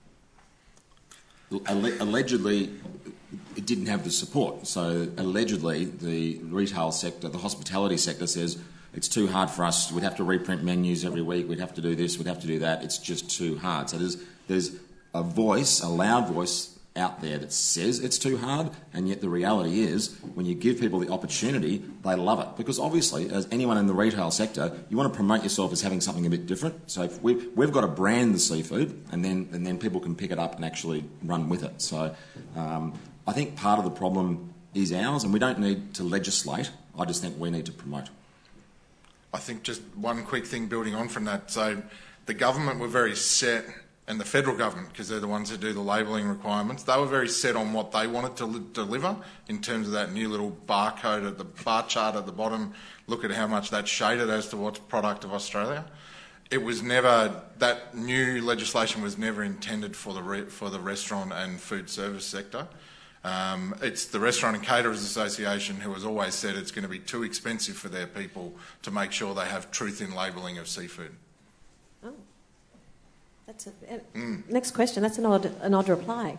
Allegedly, it didn't have the support. So allegedly, the retail sector, the hospitality sector says it's too hard for us. We'd have to reprint menus every week. We'd have to do this. We'd have to do that. It's just too hard. So there's a voice, a loud voice out there that says it's too hard, and yet the reality is when you give people the opportunity, they love it. Because obviously, as anyone in the retail sector, you want to promote yourself as having something a bit different. So if we've got to brand the seafood, and then people can pick it up and actually run with it. So I think part of the problem is ours, and we don't need to legislate. I just think we need to promote. I think just one quick thing building on from that. So the government were very set, and the federal government, because they're the ones that do the labelling requirements, they were very set on what they wanted to deliver in terms of that new little barcode at the bar chart at the bottom. Look at how much that's shaded as to what's product of Australia. It was never, that new legislation was never intended for the restaurant and food service sector. It's the Restaurant and Caterers Association who has always said it's going to be too expensive for their people to make sure they have truth in labelling of seafood. Oh. That's next question. That's an odd reply.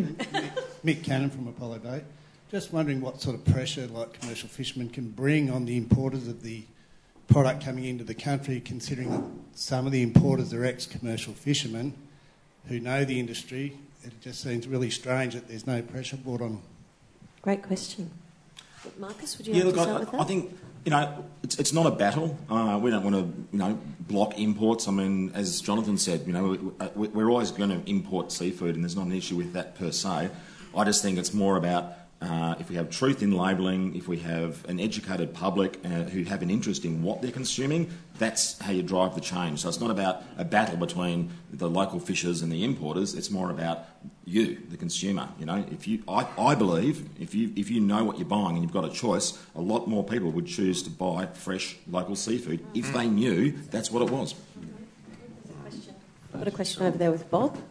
Mick Cannon from Apollo Bay. Just wondering what sort of pressure like commercial fishermen can bring on the importers of the product coming into the country, considering that some of the importers are ex-commercial fishermen who know the industry. It just seems really strange that there's no pressure brought on. Great question. Marcus, would you like to start with that? I think, it's not a battle. We don't want to, block imports. I mean, as Jonathan said, we're always going to import seafood, and there's not an issue with that per se. I just think it's more about if we have truth in labelling, if we have an educated public who have an interest in what they're consuming, that's how you drive the change. So it's not about a battle between the local fishers and the importers. It's more about you, the consumer. I believe if you know what you're buying and you've got a choice, a lot more people would choose to buy fresh local seafood if they knew that's what it was. I've got a question over there with Bob.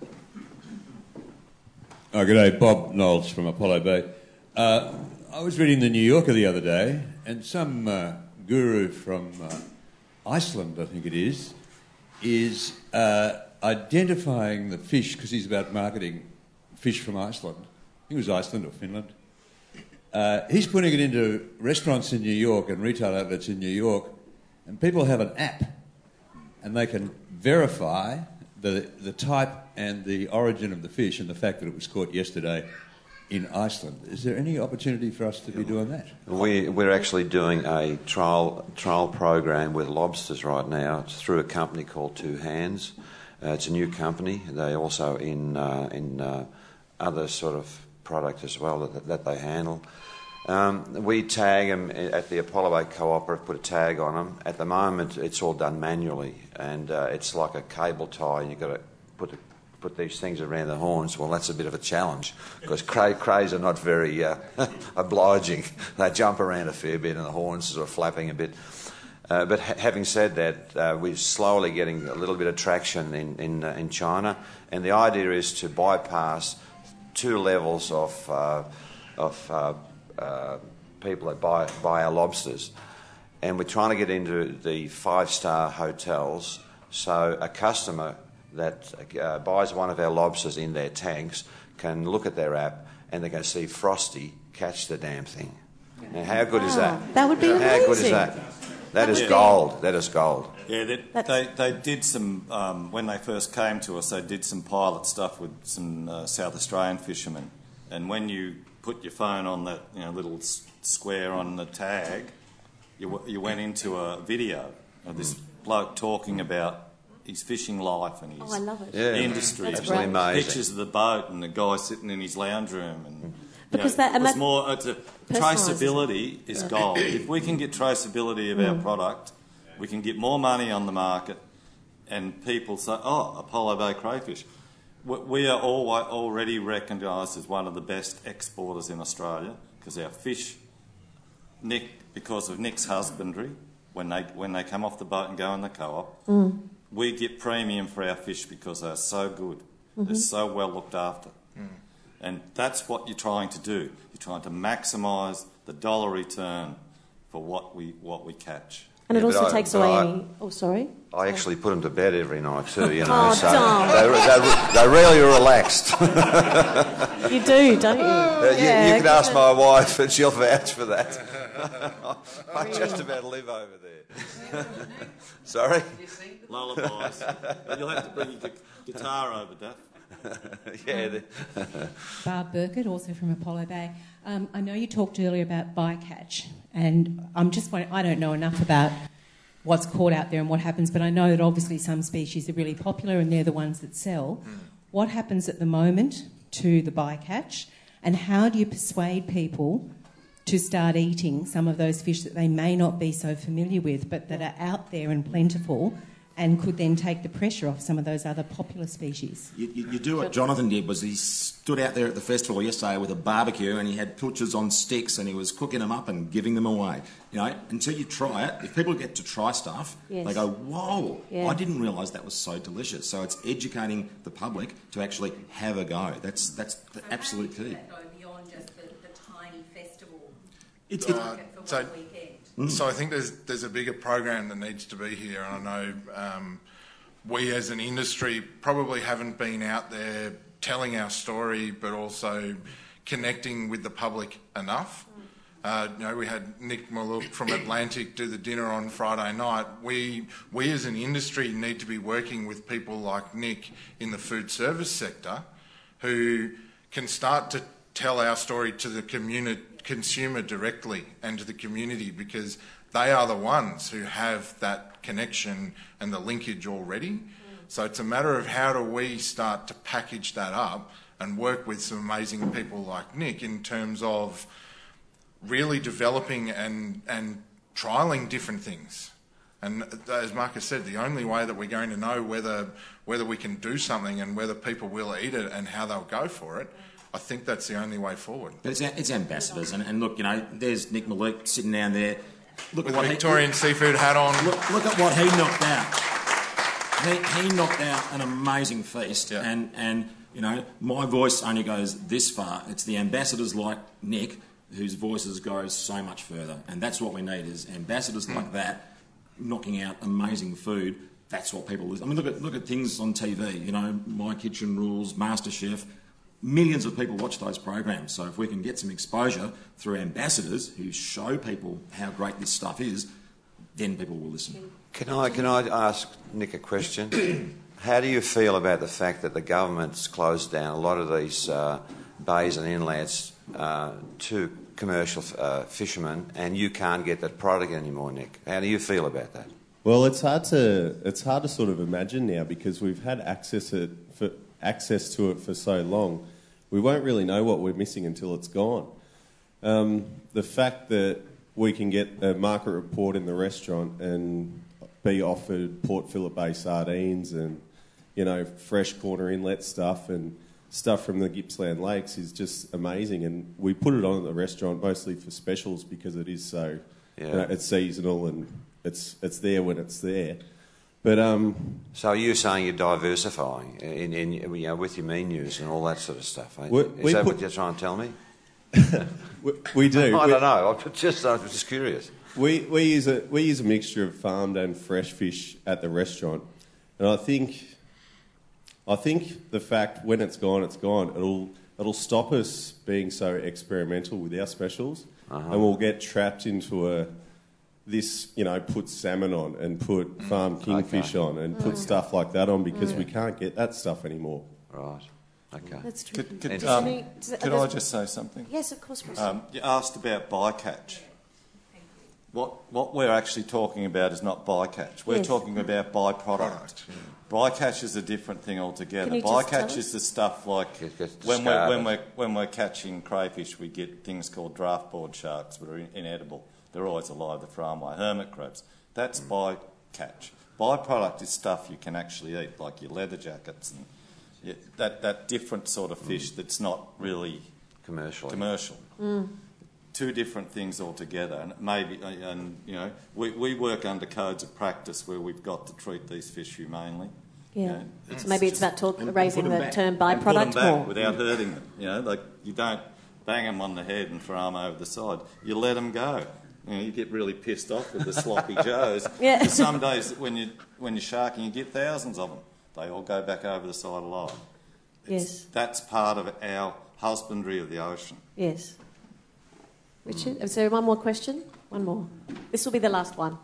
Oh, good day, Bob Knowles from Apollo Bay. I was reading the New Yorker the other day, and some guru from Iceland, I think it is identifying the fish, because he's about marketing fish from Iceland. I think it was Iceland or Finland. He's putting it into restaurants in New York and retail outlets in New York, and people have an app, and they can verify the type and the origin of the fish and the fact that it was caught yesterday in Iceland. Is there any opportunity for us to be doing that? We're actually doing a trial program with lobsters right now. It's through a company called Two Hands. It's a new company. They're also in other sort of product as well that they handle. We tag them at the Apollo Bay Cooperative, put a tag on them. At the moment, it's all done manually, and it's like a cable tie. You've got to put these things around the horns. Well, that's a bit of a challenge because crays are not very obliging. They jump around a fair bit and the horns are sort of flapping a bit. But having said that, we're slowly getting a little bit of traction in China, and the idea is to bypass two levels of people that buy our lobsters, and we're trying to get into the 5-star hotels. So a customer that buys one of our lobsters in their tanks can look at their app and they can see Frosty catch the damn thing. Now, how good is that? That would be amazing. How good is that? That is gold. That is gold. Yeah, they did some, when they first came to us, they did some pilot stuff with some South Australian fishermen. And when you put your phone on that little square on the tag, you went into a video of this bloke talking about his fishing life and his I love it. industry. That's absolutely amazing. Pictures of the boat and the guy sitting in his lounge room. And, traceability is gold. If we can get traceability of our product, we can get more money on the market, and people say, "Oh, Apollo Bay crayfish." We are already recognised as one of the best exporters in Australia because our fish, because of Nick's husbandry, when they come off the boat and go in the co-op, we get premium for our fish because they're so good. They're so well looked after. And that's what you're trying to do. You're trying to maximise the dollar return for what we catch. And it Yeah, also but takes but away I- any... Oh, sorry? I actually put them to bed every night too, you know, Oh, so Tom. they're really relaxed. You do, don't you? You can ask my wife and she'll vouch for that. I just about live over there. Sorry? Lullabies. You'll have to bring your guitar over, Duff. Yeah. Barb Burkett, also from Apollo Bay. I know you talked earlier about bycatch, and I'm just wondering, I don't know enough about what's caught out there and what happens, but I know that obviously some species are really popular and they're the ones that sell. What happens at the moment to the bycatch, and how do you persuade people to start eating some of those fish that they may not be so familiar with but that are out there and plentiful and could then take the pressure off some of those other popular species? You do what Jonathan did was he stood out there at the festival yesterday with a barbecue and he had pilchards on sticks and he was cooking them up and giving them away. You know, until you try it, if people get to try stuff, they go, whoa, I didn't realise that was so delicious. So it's educating the public to actually have a go. That's the absolute key. Beyond just the tiny festival. So I think there's a bigger program that needs to be here, and I know we as an industry probably haven't been out there telling our story, but also connecting with the public enough. We had Nick Maluk from Atlantic do the dinner on Friday night. We as an industry need to be working with people like Nick in the food service sector who can start to tell our story to the consumer directly and to the community, because they are the ones who have that connection and the linkage already. So it's a matter of how do we start to package that up and work with some amazing people like Nick in terms of really developing and trialling different things. And as Marcus said, the only way that we're going to know whether we can do something and whether people will eat it and how they'll go for it, I think that's the only way forward. But it's ambassadors, and look, there's Nick Maluk sitting down there. Look with at what a Victorian seafood hat on. Look at what he knocked out. He knocked out an amazing feast, and my voice only goes this far. It's the ambassadors like Nick whose voices go so much further, and that's what we need is ambassadors like that knocking out amazing food. That's what people listen. I mean, look at things on TV. My Kitchen Rules, MasterChef. Millions of people watch those programs. So if we can get some exposure through ambassadors who show people how great this stuff is, then people will listen. Can I ask Nick a question? How do you feel about the fact that the government's closed down a lot of these bays and inlets to commercial fishermen, and you can't get that product anymore, Nick? How do you feel about that? Well, it's hard to sort of imagine now, because we've had access to it for so long. We won't really know what we're missing until it's gone. The fact that we can get a market report in the restaurant and be offered Port Phillip Bay sardines and fresh Corner Inlet stuff and stuff from the Gippsland Lakes is just amazing. And we put it on at the restaurant mostly for specials because it is so it's seasonal and it's there when it's there. But so you're saying you're diversifying in with your menus and all that sort of stuff? Is that what you're trying to tell me? We do. I don't know. I'm just curious. We use a mixture of farmed and fresh fish at the restaurant, and I think the fact when it's gone, it'll stop us being so experimental with our specials, and we'll get trapped into put salmon on and put farmed kingfish on and put stuff like that on because we can't get that stuff anymore. Right. Okay. That's true. Could I just say something? Yes, of course. You asked about bycatch. What we're actually talking about is not bycatch. We're talking about byproduct. Bycatch is a different thing altogether. Bycatch is the stuff like when we're catching crayfish, we get things called draft board sharks that are inedible. They're always alive, they're thrown away. Hermit crabs. That's bycatch. Byproduct is stuff you can actually eat, like your leather jackets and that different sort of fish that's not really commercial. Two different things altogether, and we work under codes of practice where we've got to treat these fish humanely. Yeah. So maybe it's about raising the term byproduct more without hurting them. You don't bang them on the head and throw them over the side. You let them go. you get really pissed off with the sloppy joes. Yeah. But some days when you're sharking, you get thousands of them. They all go back over the side of life. Yes. That's part of our husbandry of the ocean. Yes. Richard, is there one more question? One more. This will be the last one.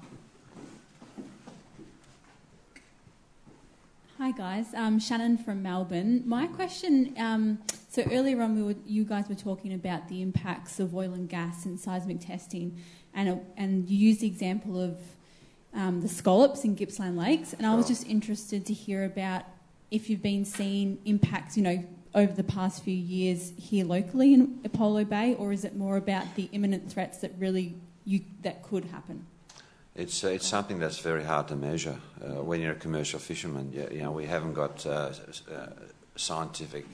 Hi guys, Shannon from Melbourne. My question, so earlier on you guys were talking about the impacts of oil and gas and seismic testing, and you used the example of the scallops in Gippsland Lakes, and I was just interested to hear about if you've been seeing impacts, over the past few years here locally in Apollo Bay, or is it more about the imminent threats that that could happen? It's something that's very hard to measure when you're a commercial fisherman. We haven't got scientific,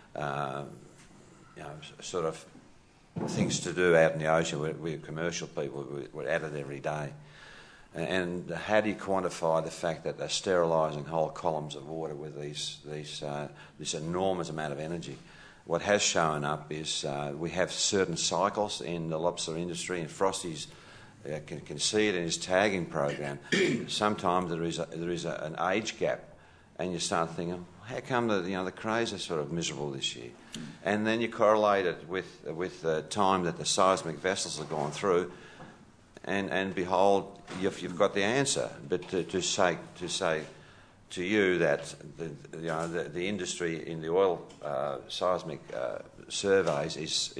sort of things to do out in the ocean. We're commercial people. We're at it every day. And how do you quantify the fact that they're sterilising whole columns of water with this enormous amount of energy? What has shown up is we have certain cycles in the lobster industry, and Frosty's can see it in his tagging program. Sometimes there is an age gap, and you start thinking, how come the crays are sort of miserable this year? And then you correlate it with the time that the seismic vessels have gone through, and behold, you've got the answer. But to say to you that the industry in the oil seismic surveys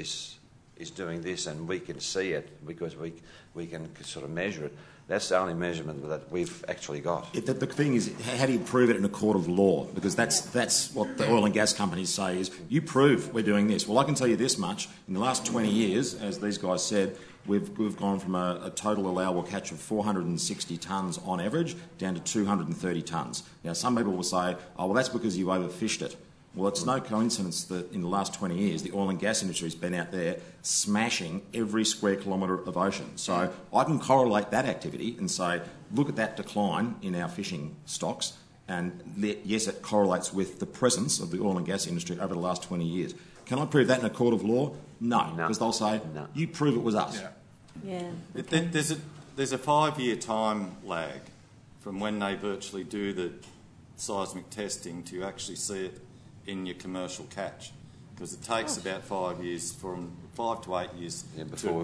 is doing this, and we can see it because we can sort of measure it. That's the only measurement that we've actually got. The thing is, how do you prove it in a court of law? Because that's what the oil and gas companies say is, you prove we're doing this. Well, I can tell you this much. In the last 20 years, as these guys said, we've gone from a total allowable catch of 460 tonnes on average down to 230 tonnes. Now, some people will say, oh, well, that's because you overfished it. Well, it's no coincidence that in the last 20 years, the oil and gas industry has been out there smashing every square kilometre of ocean. So I can correlate that activity and say, look at that decline in our fishing stocks, and yes, it correlates with the presence of the oil and gas industry over the last 20 years. Can I prove that in a court of law? No, because they'll say, you prove it was us. Yeah. There's a 5-year time lag from when they virtually do the seismic testing to actually see it in your commercial catch, because it takes about 5 years, from 5 to 8 years before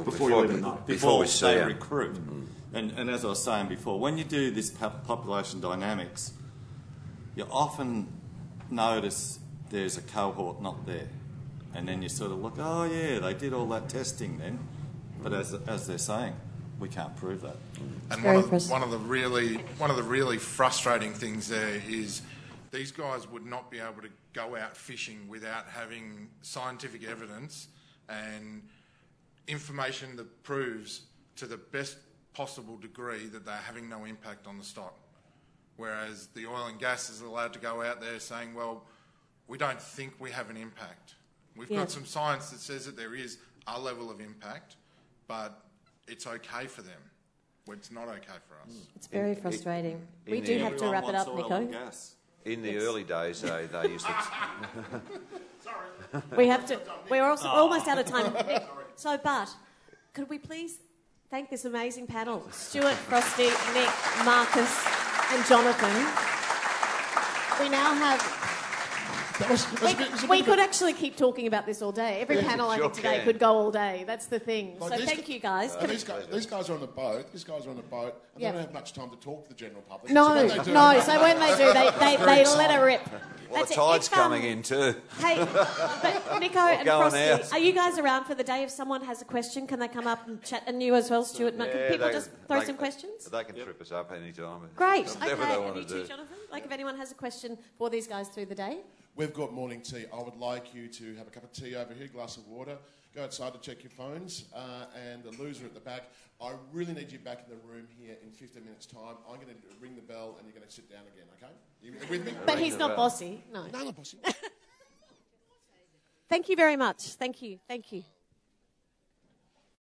they recruit. And as I was saying before, when you do this population dynamics, you often notice there's a cohort not there, and then you sort of look, oh yeah, they did all that testing then, but as they're saying, we can't prove that. And one of the really frustrating things there is, these guys would not be able to go out fishing without having scientific evidence and information that proves to the best possible degree that they're having no impact on the stock. Whereas the oil and gas is allowed to go out there saying, well, we don't think we have an impact. We've got some science that says that there is a level of impact, but it's okay for them. It's not okay for us. It's very frustrating. We do have to wrap it up, Nico. In the early days, they used to... Sorry. We're almost out of time. Nick, so, Bart, could we please thank this amazing panel? Stuart, Frosty, Nick, Marcus and Jonathan. We now have... We could actually keep talking about this all day. Every panel I think today could go all day. That's the thing. So thank you, guys. These guys are on the boat. And they don't have much time to talk to the general public. No. So when they do, they let her rip. Well, the tide's coming in too. Hey, but Nico and Frosty, are you guys around for the day? If someone has a question, can they come up and chat? And you as well, Stuart. Can people just throw some questions? They can trip us up any time. Great. Okay. And you too, Jonathan? If anyone has a question for these guys through the day? We've got morning tea. I would like you to have a cup of tea over here, a glass of water. Go outside to check your phones, and the loser at the back. I really need you back in the room here in 15 minutes' time. I'm going to ring the bell, and you're going to sit down again, okay? You with me? But he's not bossy. No, not bossy. Thank you very much. Thank you.